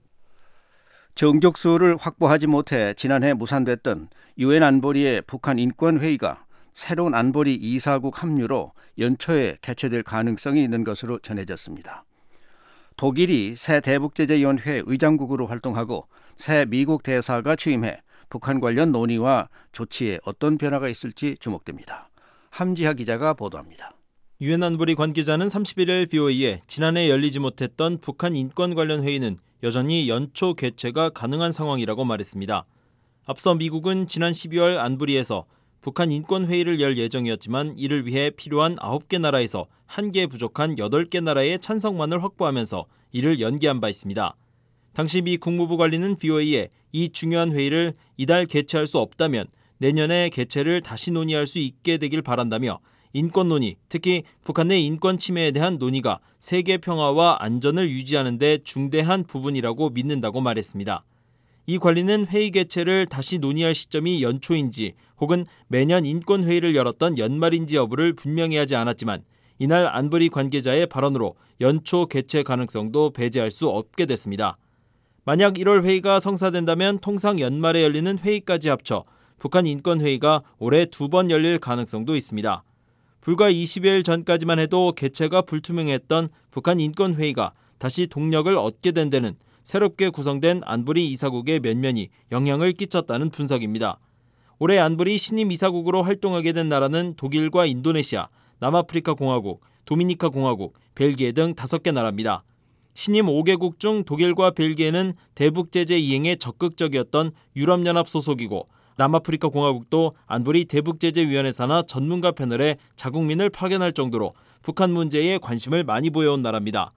정족수를 확보하지 못해 지난해 무산됐던 유엔 안보리의 북한 인권회의가 새로운 안보리 이사국 합류로 연초에 개최될 가능성이 있는 것으로 전해졌습니다. 독일이 새 대북제재위원회 의장국으로 활동하고 새 미국 대사가 취임해 북한 관련 논의와 조치에 어떤 변화가 있을지 주목됩니다. 함지하 기자가 보도합니다. 유엔 안보리 관계자는 31일 BOA에 지난해 열리지 못했던 북한 인권 관련 회의는 여전히 연초 개최가 가능한 상황이라고 말했습니다. 앞서 미국은 지난 12월 안보리에서 북한 인권 회의를 열 예정이었지만 이를 위해 필요한 9개 나라에서 1개 부족한 8개 나라의 찬성만을 확보하면서 이를 연기한 바 있습니다. 당시 미 국무부 관리는 BOA에 이 중요한 회의를 이달 개최할 수 없다면 내년에 개최를 다시 논의할 수 있게 되길 바란다며 인권 논의, 특히 북한 내 인권 침해에 대한 논의가 세계 평화와 안전을 유지하는 데 중대한 부분이라고 믿는다고 말했습니다. 이 관리는 회의 개최를 다시 논의할 시점이 연초인지 혹은 매년 인권회의를 열었던 연말인지 여부를 분명히 하지 않았지만 이날 안보리 관계자의 발언으로 연초 개최 가능성도 배제할 수 없게 됐습니다. 만약 1월 회의가 성사된다면 통상 연말에 열리는 회의까지 합쳐 북한 인권회의가 올해 2번 열릴 가능성도 있습니다. 불과 20여일 전까지만 해도 개최가 불투명했던 북한 인권회의가 다시 동력을 얻게 된 데는 새롭게 구성된 안보리 이사국의 면면이 영향을 끼쳤다는 분석입니다. 올해 안보리 신임 이사국으로 활동하게 된 나라는 독일과 인도네시아, 남아프리카 공화국, 도미니카 공화국, 벨기에 등 5개 나라입니다. 신임 5개국 중 독일과 벨기에는 대북제재 이행에 적극적이었던 유럽연합 소속이고 남아프리카 공화국도 안보리 대북제재위원회 산하 전문가 패널에 자국민을 파견할 정도로 북한 문제에 관심을 많이 보여온 나라입니다.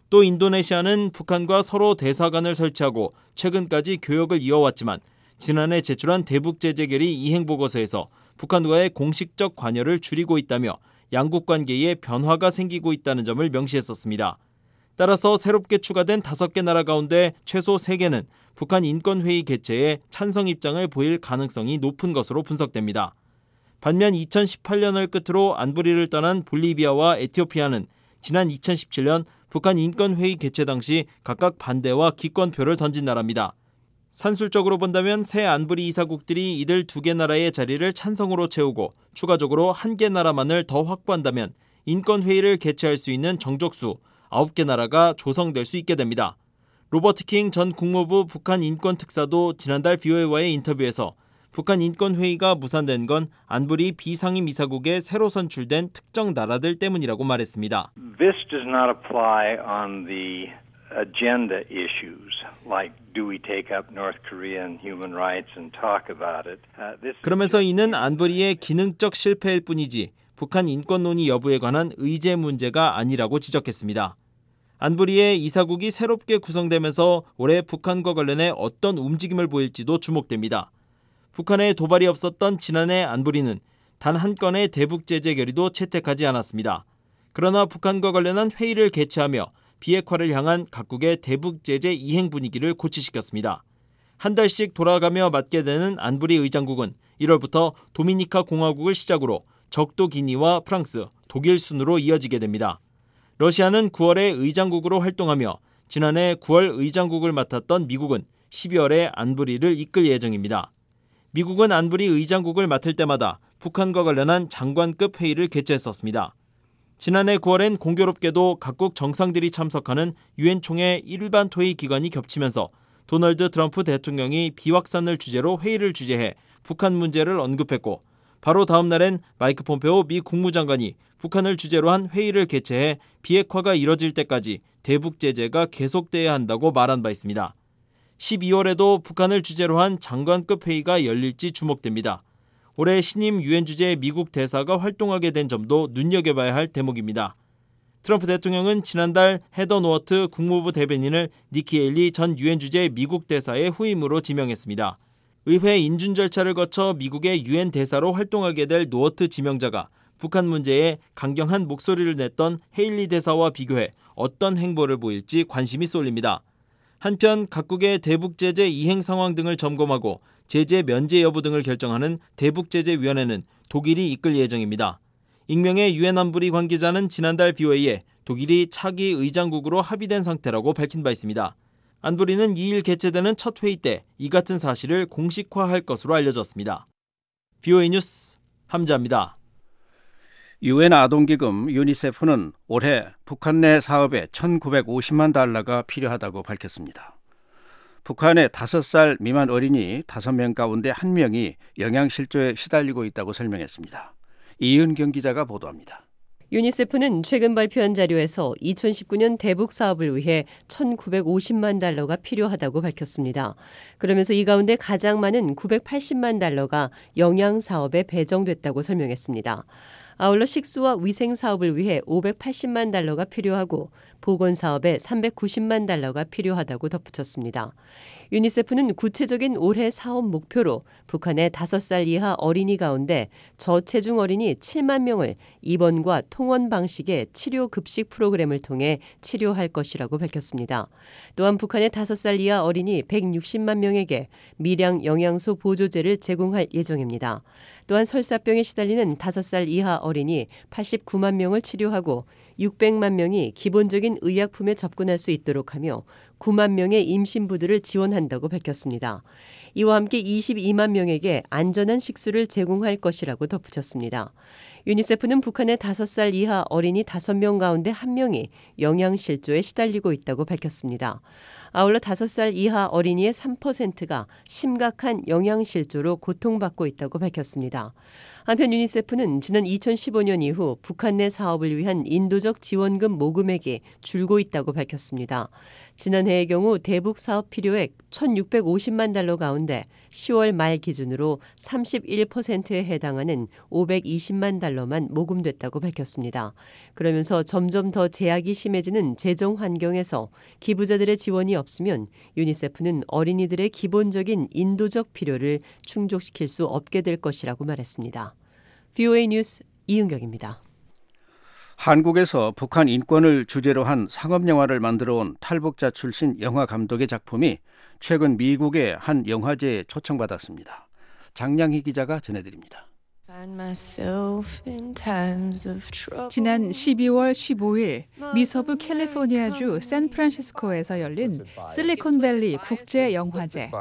또 인도네시아는 북한과 서로 대사관을 설치하고 최근까지 교역을 이어왔지만 지난해 제출한 대북 제재 결의 이행 보고서에서 북한과의 공식적 관여를 줄이고 있다며 양국 관계에 변화가 생기고 있다는 점을 명시했었습니다. 따라서 새롭게 추가된 5개 나라 가운데 최소 3개는 북한 인권회의 개최에 찬성 입장을 보일 가능성이 높은 것으로 분석됩니다. 반면 2018년을 끝으로 안부리를 떠난 볼리비아와 에티오피아는 지난 2017년 북한 인권회의 개최 당시 각각 반대와 기권표를 던진 나라입니다. 산술적으로 본다면 새 안부리 이사국들이 이들 2개 나라의 자리를 찬성으로 채우고 추가적으로 1개 나라만을 더 확보한다면 인권회의를 개최할 수 있는 정족수 9개 나라가 조성될 수 있게 됩니다. 로버트 킹 전 국무부 북한 인권특사도 지난달 VOA와의 인터뷰에서 북한 인권회의가 무산된 건 안부리 비상임 이사국에 새로 선출된 특정 나라들 때문이라고 말했습니다. This does not apply on the agenda issues like do we take up North Korean human rights and talk about it. 그러면서 이는 안부리의 기능적 실패일 뿐이지 북한 인권 논의 여부에 관한 의제 문제가 아니라고 지적했습니다. 안부리의 이사국이 새롭게 구성되면서 올해 북한과 관련해 어떤 움직임을 보일지도 주목됩니다. 북한에 도발이 없었던 지난해 안부리는 단 한 건의 대북 제재 결의도 채택하지 않았습니다. 그러나 북한과 관련한 회의를 개최하며 비핵화를 향한 각국의 대북 제재 이행 분위기를 고취시켰습니다. 한 달씩 돌아가며 맡게 되는 안부리 의장국은 1월부터 도미니카 공화국을 시작으로 적도 기니와 프랑스, 독일 순으로 이어지게 됩니다. 러시아는 9월에 의장국으로 활동하며 지난해 9월 의장국을 맡았던 미국은 12월에 안부리를 이끌 예정입니다. 미국은 안부리 의장국을 맡을 때마다 북한과 관련한 장관급 회의를 개최했었습니다. 지난해 9월엔 공교롭게도 각국 정상들이 참석하는 유엔 총회 일반 토의 기간이 겹치면서 도널드 트럼프 대통령이 비확산을 주제로 회의를 주재해 북한 문제를 언급했고 바로 다음 날엔 마이크 폼페오 미 국무장관이 북한을 주제로 한 회의를 개최해 비핵화가 이뤄질 때까지 대북 제재가 계속돼야 한다고 말한 바 있습니다. 12월에도 북한을 주제로 한 장관급 회의가 열릴지 주목됩니다. 올해 신임 유엔 주재 미국 대사가 활동하게 된 점도 눈여겨봐야 할 대목입니다. 트럼프 대통령은 지난달 헤더 노어트 국무부 대변인을 니키 헤일리 전 유엔 주재 미국 대사의 후임으로 지명했습니다. 의회 인준 절차를 거쳐 미국의 유엔 대사로 활동하게 될 노어트 지명자가 북한 문제에 강경한 목소리를 냈던 헤일리 대사와 비교해 어떤 행보를 보일지 관심이 쏠립니다. 한편 각국의 대북 제재 이행 상황 등을 점검하고 제재 면제 여부 등을 결정하는 대북제재위원회는 독일이 이끌 예정입니다. 익명의 유엔 안보리 관계자는 지난달 VOA에 독일이 차기 의장국으로 합의된 상태라고 밝힌 바 있습니다. 안보리는 2일 개최되는 첫 회의 때 이 같은 사실을 공식화할 것으로 알려졌습니다. VOA 뉴스 함자입니다. 유엔 아동기금 유니세프는 올해 북한 내 사업에 1,950만 달러가 필요하다고 밝혔습니다. 북한의 5살 미만 어린이 5명 가운데 1명이 영양실조에 시달리고 있다고 설명했습니다. 이은경 기자가 보도합니다. 유니세프는 최근 발표한 자료에서 2019년 대북 사업을 위해 1,950만 달러가 필요하다고 밝혔습니다. 그러면서 이 가운데 가장 많은 980만 달러가 영양 사업에 배정됐다고 설명했습니다. 아울러 식수와 위생 사업을 위해 580만 달러가 필요하고 보건 사업에 390만 달러가 필요하다고 덧붙였습니다. 유니세프는 구체적인 올해 사업 목표로 북한의 5살 이하 어린이 가운데 저체중 어린이 7만 명을 입원과 통원 방식의 치료 급식 프로그램을 통해 치료할 것이라고 밝혔습니다. 또한 북한의 5살 이하 어린이 160만 명에게 미량 영양소 보조제를 제공할 예정입니다. 또한 설사병에 시달리는 5살 이하 어린이 89만 명을 치료하고 600만 명이 기본적인 의약품에 접근할 수 있도록 하며 9만 명의 임신부들을 지원한다고 밝혔습니다. 이와 함께 22만 명에게 안전한 식수를 제공할 것이라고 덧붙였습니다. 유니세프는 북한의 5살 이하 어린이 5명 가운데 1명이 영양실조에 시달리고 있다고 밝혔습니다. 아울러 5살 이하 어린이의 3%가 심각한 영양실조로 고통받고 있다고 밝혔습니다. 한편 유니세프는 지난 2015년 이후 북한 내 사업을 위한 인도적 지원금 모금액이 줄고 있다고 밝혔습니다. 지난해의 경우 대북 사업 필요액 1,650만 달러 가운데 10월 말 기준으로 31%에 해당하는 520만 달러 달러만 모금됐다고 밝혔습니다. 그러면서 점점 더 제약이 심해지는 재정 환경에서 기부자들의 지원이 없으면 유니세프는 어린이들의 기본적인 인도적 필요를 충족시킬 수 없게 될 것이라고 말했습니다. VOA 뉴스 이은경입니다. 한국에서 북한 인권을 주제로 한 상업영화를 만들어온 탈북자 출신 영화 감독의 작품이 최근 미국의 한 영화제에 초청받았습니다. 장량희 기자가 전해드립니다. 지난 12월 15일 미서부 캘리포니아주 샌프란시스코에서 열린 실리콘밸리 국제영화제.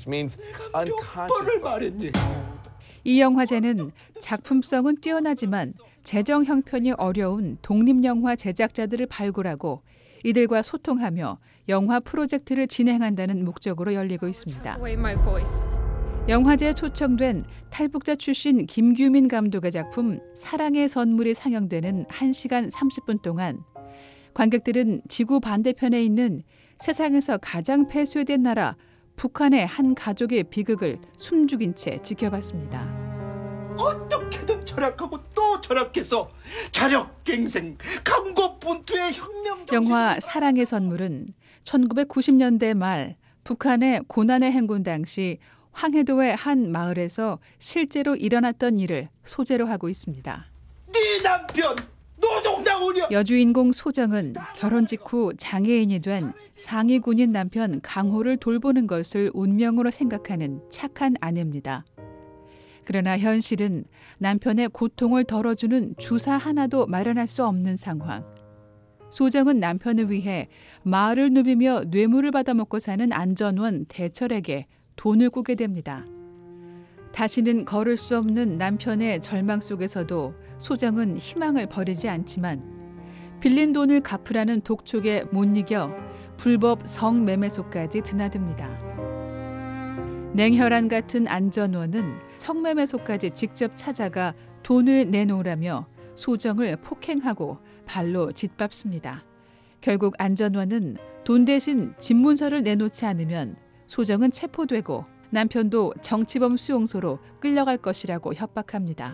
이 영화제는 작품성은 뛰어나지만 재정 형편이 어려운 독립영화 제작자들을 발굴하고 이들과 소통하며 영화 프로젝트를 진행한다는 목적으로 열리고 있습니다. 영화제에 초청된 탈북자 출신 김규민 감독의 작품 사랑의 선물이 상영되는 1시간 30분 동안 관객들은 지구 반대편에 있는 세상에서 가장 폐쇄된 나라 북한의 한 가족의 비극을 숨죽인 채 지켜봤습니다. 어떻게든 절약하고 또 절약해서 자력갱생, 강고분투의 혁명. 영화 사랑의 선물은 1990년대 말 북한의 고난의 행군 당시 황해도의 한 마을에서 실제로 일어났던 일을 소재로 하고 있습니다. 네 남편 노동당원이야. 여주인공 소정은 결혼 직후 장애인이 된 상위 군인 남편 강호를 돌보는 것을 운명으로 생각하는 착한 아내입니다. 그러나 현실은 남편의 고통을 덜어주는 주사 하나도 마련할 수 없는 상황. 소정은 남편을 위해 마을을 누비며 뇌물을 받아먹고 사는 안전원 대철에게 돈을 꾸게 됩니다. 다시는 걸을 수 없는 남편의 절망 속에서도 소정은 희망을 버리지 않지만 빌린 돈을 갚으라는 독촉에 못 이겨 불법 성매매소까지 드나듭니다. 냉혈한 같은 안전원은 성매매소까지 직접 찾아가 돈을 내놓으라며 소정을 폭행하고 발로 짓밟습니다. 결국 안전원은 돈 대신 집문서를 내놓지 않으면 소정은 체포되고 남편도 정치범 수용소로 끌려갈 것이라고 협박합니다.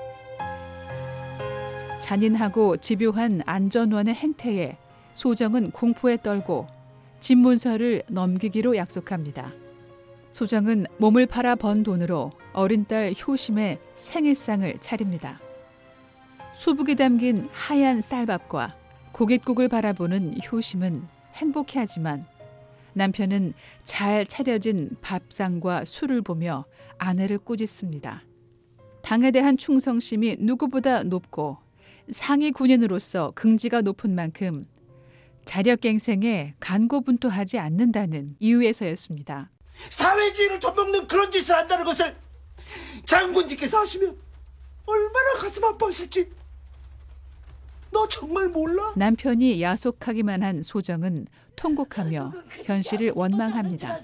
잔인하고 집요한 안전원의 행태에 소정은 공포에 떨고 집문서를 넘기기로 약속합니다. 소정은 몸을 팔아 번 돈으로 어린 딸 효심의 생일상을 차립니다. 수북이 담긴 하얀 쌀밥과 고깃국을 바라보는 효심은 행복해하지만 남편은 잘 차려진 밥상과 술을 보며 아내를 꾸짖습니다. 당에 대한 충성심이 누구보다 높고 상위 군인으로서 긍지가 높은 만큼 자력갱생에 간고분투하지 않는다는 이유에서였습니다. 사회주의를 좀먹는 그런 짓을 한다는 것을 장군님께서 하시면 얼마나 가슴 아파하실지 너 정말 몰라? 남편이 야속하기만 한 소정은 통곡하며 현실을 원망합니다.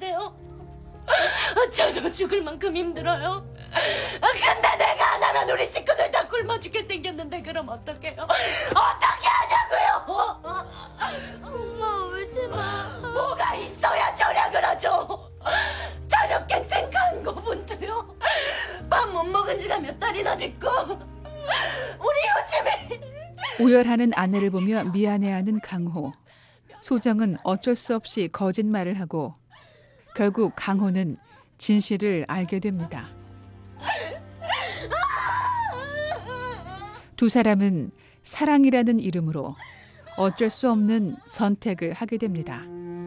저도 죽을 만큼 힘들어요. 근데 내가 안 하면 우리 식구들 다 굶어 죽게 생겼는데 그럼 어떡해요? 어떻게 하냐고요? 엄마 울지 마. 뭐가 있어야 절약을 하죠? 자력갱생 간고분투요? 밥 못 먹은 지가 몇 달이나 됐고 우리 요즘에 오열하는 아내를 보며 미안해하는 강호. 소정은 어쩔 수 없이 거짓말을 하고 결국 강호는 진실을 알게 됩니다. 두 사람은 사랑이라는 이름으로 어쩔 수 없는 선택을 하게 됩니다.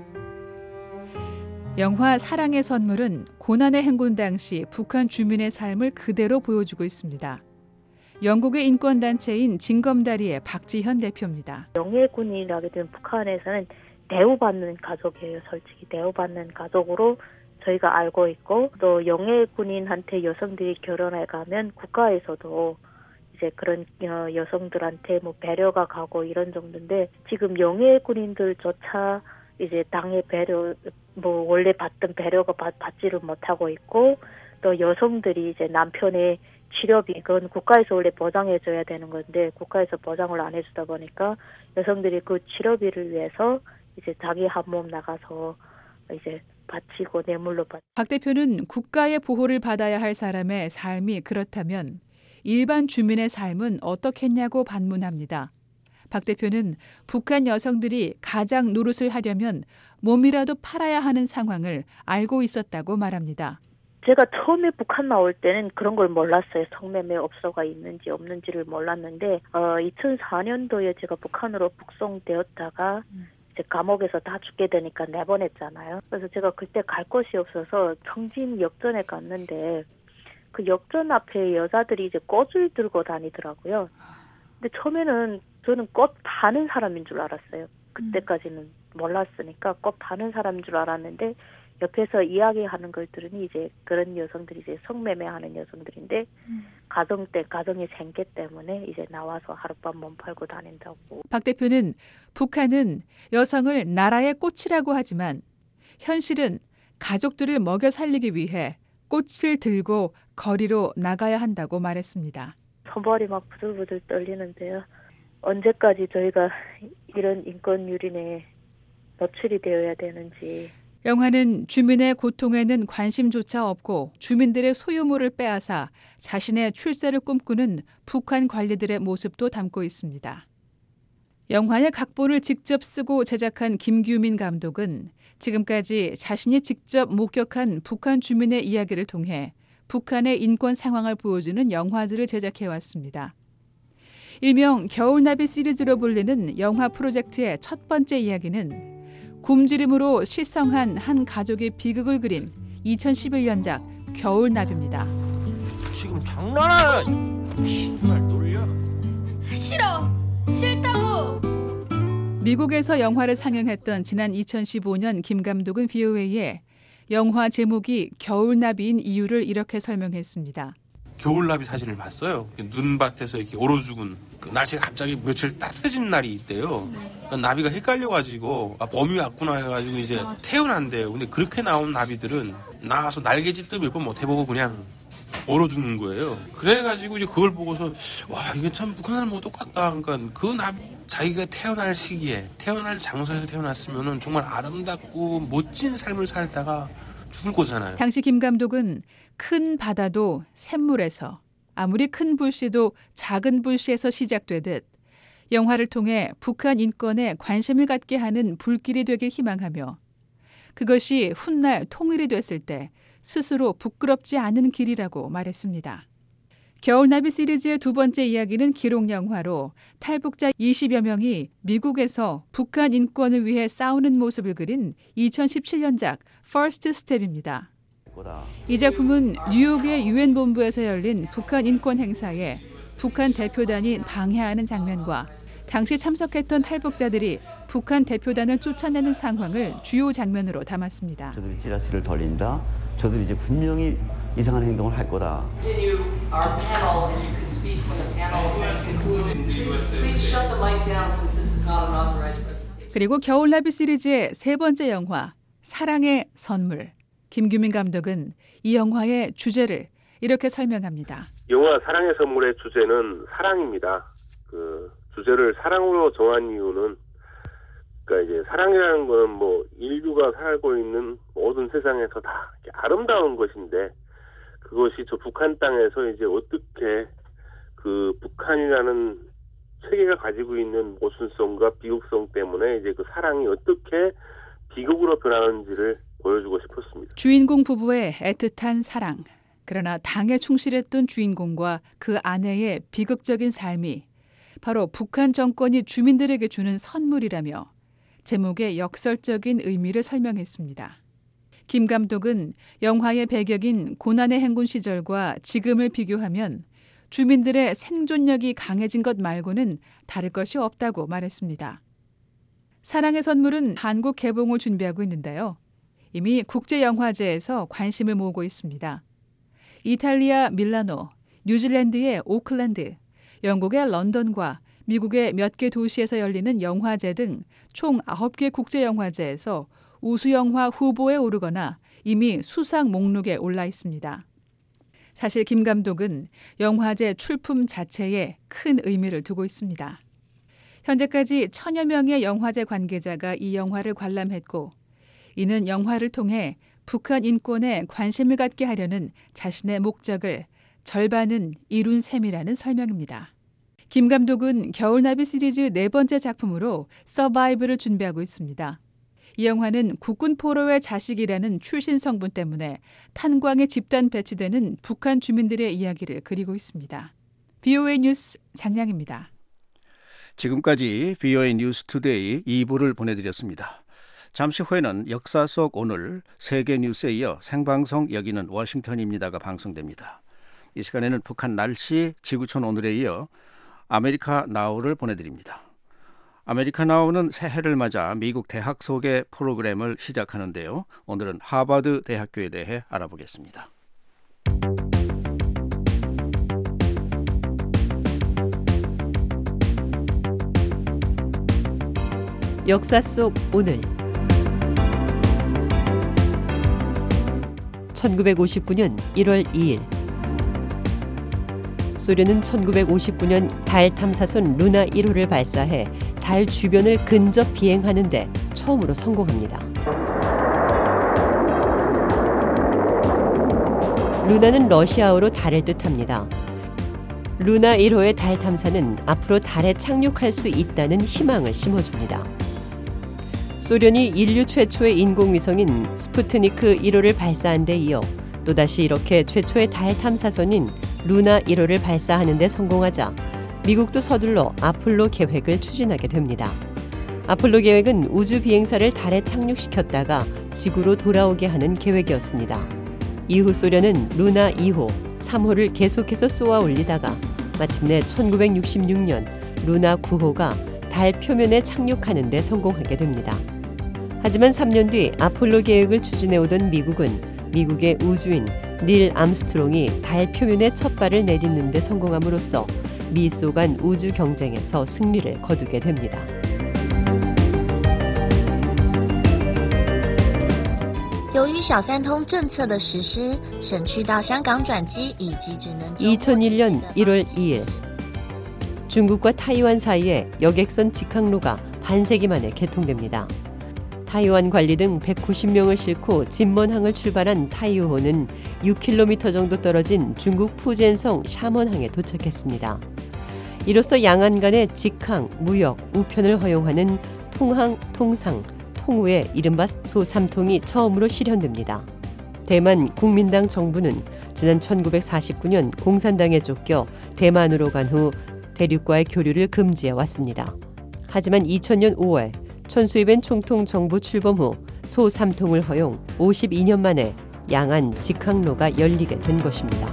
영화 사랑의 선물은 고난의 행군 당시 북한 주민의 삶을 그대로 보여주고 있습니다. 영국의 인권단체인 징검다리의 박지현 대표입니다. 영해군이라게 된 북한에서는 대우받는 가족이에요. 솔직히 대우받는 가족으로 저희가 알고 있고 또 영해군인한테 여성들이 결혼해 가면 국가에서도 이제 그런 여성들한테 뭐 배려가 가고 이런 정도인데 지금 영해군인들조차 이제 당의 배려 뭐 원래 받던 배려가 받지를 못하고 있고 또 여성들이 이제 남편의 치료비 그건 국가에서 원래 보장해줘야 되는 건데 국가에서 보장을 안 해주다 보니까 여성들이 그 치료비를 위해서 이제 자기 한 몸 나가서 이제 바치고 뇌물로 박 대표는 국가의 보호를 받아야 할 사람의 삶이 그렇다면 일반 주민의 삶은 어떻겠냐고 반문합니다. 박 대표는 북한 여성들이 가장 노릇을 하려면 몸이라도 팔아야 하는 상황을 알고 있었다고 말합니다. 제가 처음에 북한 나올 때는 그런 걸 몰랐어요. 성매매 업소가 있는지 없는지를 몰랐는데 2004년도에 제가 북한으로 북송되었다가 이제 감옥에서 다 죽게 되니까 내보냈잖아요. 그래서 제가 그때 갈 곳이 없어서 청진 역전에 갔는데 그 역전 앞에 여자들이 이제 꽃을 들고 다니더라고요. 근데 처음에는 저는 꽃 파는 사람인 줄 알았어요. 그때까지는 몰랐으니까 꽃 파는 사람인 줄 알았는데 옆에서 이야기하는 걸 들으니 이제 그런 여성들이 이제 성매매하는 여성들인데 가정의 생계 때문에 이제 나와서 하룻밤 몸 팔고 다닌다고. 박 대표는 북한은 여성을 나라의 꽃이라고 하지만 현실은 가족들을 먹여 살리기 위해 꽃을 들고 거리로 나가야 한다고 말했습니다. 손발이 막 부들부들 떨리는데요. 언제까지 저희가 이런 인권 유린에 노출이 되어야 되는지. 영화는 주민의 고통에는 관심조차 없고 주민들의 소유물을 빼앗아 자신의 출세를 꿈꾸는 북한 관리들의 모습도 담고 있습니다. 영화의 각본을 직접 쓰고 제작한 김규민 감독은 지금까지 자신이 직접 목격한 북한 주민의 이야기를 통해 북한의 인권 상황을 보여주는 영화들을 제작해왔습니다. 일명 겨울나비 시리즈로 불리는 영화 프로젝트의 첫 번째 이야기는 굶주림으로 실성한 한 가족의 비극을 그린 2011년작 겨울나비입니다. 지금 장난하나? 날 놀려? 싫다고. 미국에서 영화를 상영했던 지난 2015년 김 감독은 VOA에 영화 제목이 겨울나비인 이유를 이렇게 설명했습니다. 겨울나비 사진을 봤어요. 눈밭에서 이렇게 얼어 죽은 날씨가 갑자기 며칠 따뜻해진 날이 있대요. 나비가 헷갈려가지고 봄이 왔구나 해가지고 이제 태어난대요. 근데 그렇게 나온 나비들은 나와서 날개짓도 몇 번 못 해보고 그냥 얼어 죽는 거예요. 그래가지고 이제 그걸 보고서 와 이게 참 북한 사람하고 똑같다. 그러니까 그 나비 자기가 태어날 시기에 태어날 장소에서 태어났으면은 정말 아름답고 멋진 삶을 살다가 죽을 거잖아요. 당시 김 감독은 큰 바다도 샘물에서 아무리 큰 불씨도 작은 불씨에서 시작되듯 영화를 통해 북한 인권에 관심을 갖게 하는 불길이 되길 희망하며 그것이 훗날 통일이 됐을 때 스스로 부끄럽지 않은 길이라고 말했습니다. 겨울나비 시리즈의 두 번째 이야기는 기록 영화로 탈북자 20여 명이 미국에서 북한 인권을 위해 싸우는 모습을 그린 2017년작 First Step입니다. 이 작품은 뉴욕의 유엔 본부에서 열린 북한 인권 행사에 북한 대표단이 방해하는 장면과 당시 참석했던 탈북자들이 북한 대표단을 쫓아내는 상황을 주요 장면으로 담았습니다. 저들이 찌라시를 벌린다. 저들이 이제 분명히 이상한 행동을 할 거다. 그리고 겨울나비 시리즈의 세 번째 영화 사랑의 선물. 김규민 감독은 이 영화의 주제를 이렇게 설명합니다. 영화 사랑의 선물의 주제는 사랑입니다. 그 주제를 사랑으로 정한 이유는 그러니까 이제 사랑이라는 거는 뭐 인류가 살고 있는 모든 세상에서 다 아름다운 것인데 그것이 저 북한 땅에서 이제 어떻게 그 북한이라는 체계가 가지고 있는 모순성과 비극성 때문에 이제 그 사랑이 어떻게 비극으로 변하는지를 보여주고 싶었습니다. 주인공 부부의 애틋한 사랑. 그러나 당에 충실했던 주인공과 그 아내의 비극적인 삶이 바로 북한 정권이 주민들에게 주는 선물이라며 제목의 역설적인 의미를 설명했습니다. 김 감독은 영화의 배경인 고난의 행군 시절과 지금을 비교하면 주민들의 생존력이 강해진 것 말고는 다를 것이 없다고 말했습니다. 사랑의 선물은 한국 개봉을 준비하고 있는데요. 이미 국제영화제에서 관심을 모으고 있습니다. 이탈리아 밀라노, 뉴질랜드의 오클랜드, 영국의 런던과 미국의 몇 개 도시에서 열리는 영화제 등 총 9개 국제영화제에서 우수영화 후보에 오르거나 이미 수상 목록에 올라 있습니다. 사실 김 감독은 영화제 출품 자체에 큰 의미를 두고 있습니다. 현재까지 1000여 명의 영화제 관계자가 이 영화를 관람했고 이는 영화를 통해 북한 인권에 관심을 갖게 하려는 자신의 목적을 절반은 이룬 셈이라는 설명입니다. 김 감독은 겨울나비 시리즈 4번째 작품으로 서바이브를 준비하고 있습니다. 이 영화는 국군 포로의 자식이라는 출신 성분 때문에 탄광에 집단 배치되는 북한 주민들의 이야기를 그리고 있습니다. VOA 뉴스 장량입니다. 지금까지 VOA 뉴스 투데이 2부를 보내드렸습니다. 잠시 후에는 역사 속 오늘 세계 뉴스에 이어 생방송 여기는 워싱턴입니다가 방송됩니다. 이 시간에는 북한 날씨, 지구촌 오늘에 이어 아메리카 나우를 보내드립니다. 아메리카 나우는 새해를 맞아 미국 대학 소개 프로그램을 시작하는데요. 오늘은 하버드 대학교에 대해 알아보겠습니다. 역사 속 오늘 1959년 1월 2일 소련은 1959년 달 탐사선 루나 1호를 발사해 달 주변을 근접 비행하는 데 처음으로 성공합니다. 루나는 러시아어로 달을 뜻합니다. 루나 1호의 달 탐사는 앞으로 달에 착륙할 수 있다는 희망을 심어줍니다. 소련이 인류 최초의 인공위성인 스푸트니크 1호를 발사한 데 이어 또다시 이렇게 최초의 달 탐사선인 루나 1호를 발사하는 데 성공하자 미국도 서둘러 아폴로 계획을 추진하게 됩니다. 아폴로 계획은 우주 비행사를 달에 착륙시켰다가 지구로 돌아오게 하는 계획이었습니다. 이후 소련은 루나 2호, 3호를 계속해서 쏘아 올리다가 마침내 1966년 루나 9호가 달 표면에 착륙하는 데 성공하게 됩니다. 하지만 3년 뒤 아폴로 계획을 추진해오던 미국은 미국의 우주인 닐 암스트롱이 달 표면에 첫 발을 내딛는 데 성공함으로써 미소 간 우주 경쟁에서 승리를 거두게 됩니다. 由于小三通政策的实施，省去到香港转机以及只能 2001년 1월 2일 중국과 타이완 사이에 여객선 직항로가 반세기 만에 개통됩니다. 타이완 관리 등 190명을 싣고 진먼항을 출발한 타이유호는 6km 정도 떨어진 중국 푸젠성 샤먼항에 도착했습니다. 이로써 양안 간의 직항, 무역, 우편을 허용하는 통항, 통상, 통우의 이른바 소3통이 처음으로 실현됩니다. 대만 국민당 정부는 지난 1949년 공산당에 쫓겨 대만으로 간 후 대륙과의 교류를 금지해 왔습니다. 하지만 2000년 5월 천수입엔 총통 정부 출범 후 소3통을 허용 52년 만에 양안 직항로가 열리게 된 것입니다.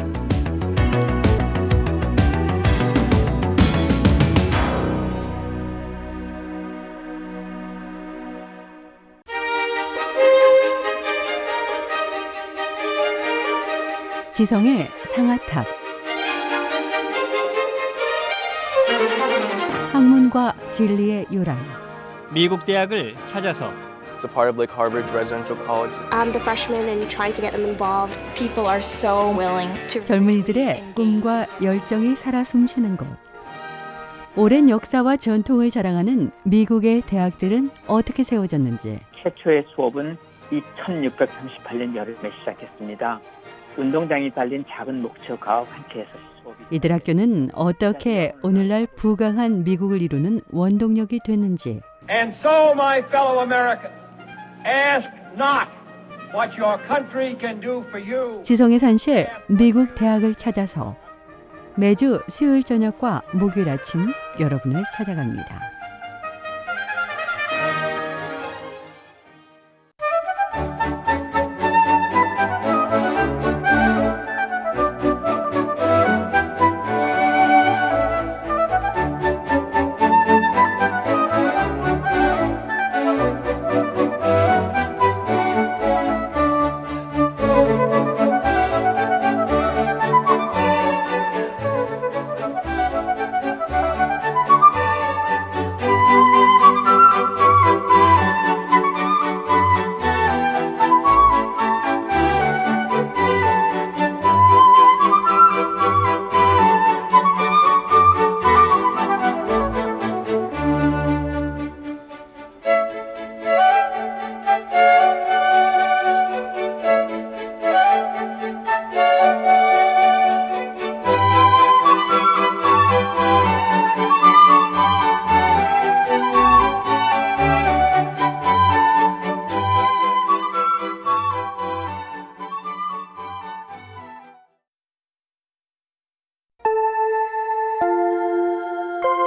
지성의 상아탑 학문과 진리의 요람 미국 대학을 찾아서 It's a part of Lake Harbor's residential colleges. I'm the freshman and trying to get them involved. People are so willing to. 젊은이들의 꿈과 열정이 살아 숨쉬는 곳. 오랜 역사와 전통을 자랑하는 미국의 대학들은 어떻게 세워졌는지. 최초의 수업은 2638년 여름에 시작했습니다. 운동장이 달린 작은 목초가 한 채에서 수업이. 이들 학교는 어떻게 오늘날 부강한 미국을 이루는 원동력이 됐는지. And so, my fellow Americans, ask not what your country can do for you. 지성의 산실 미국 대학을 찾아서 매주 수요일 저녁과 목요일 아침 여러분을 찾아갑니다.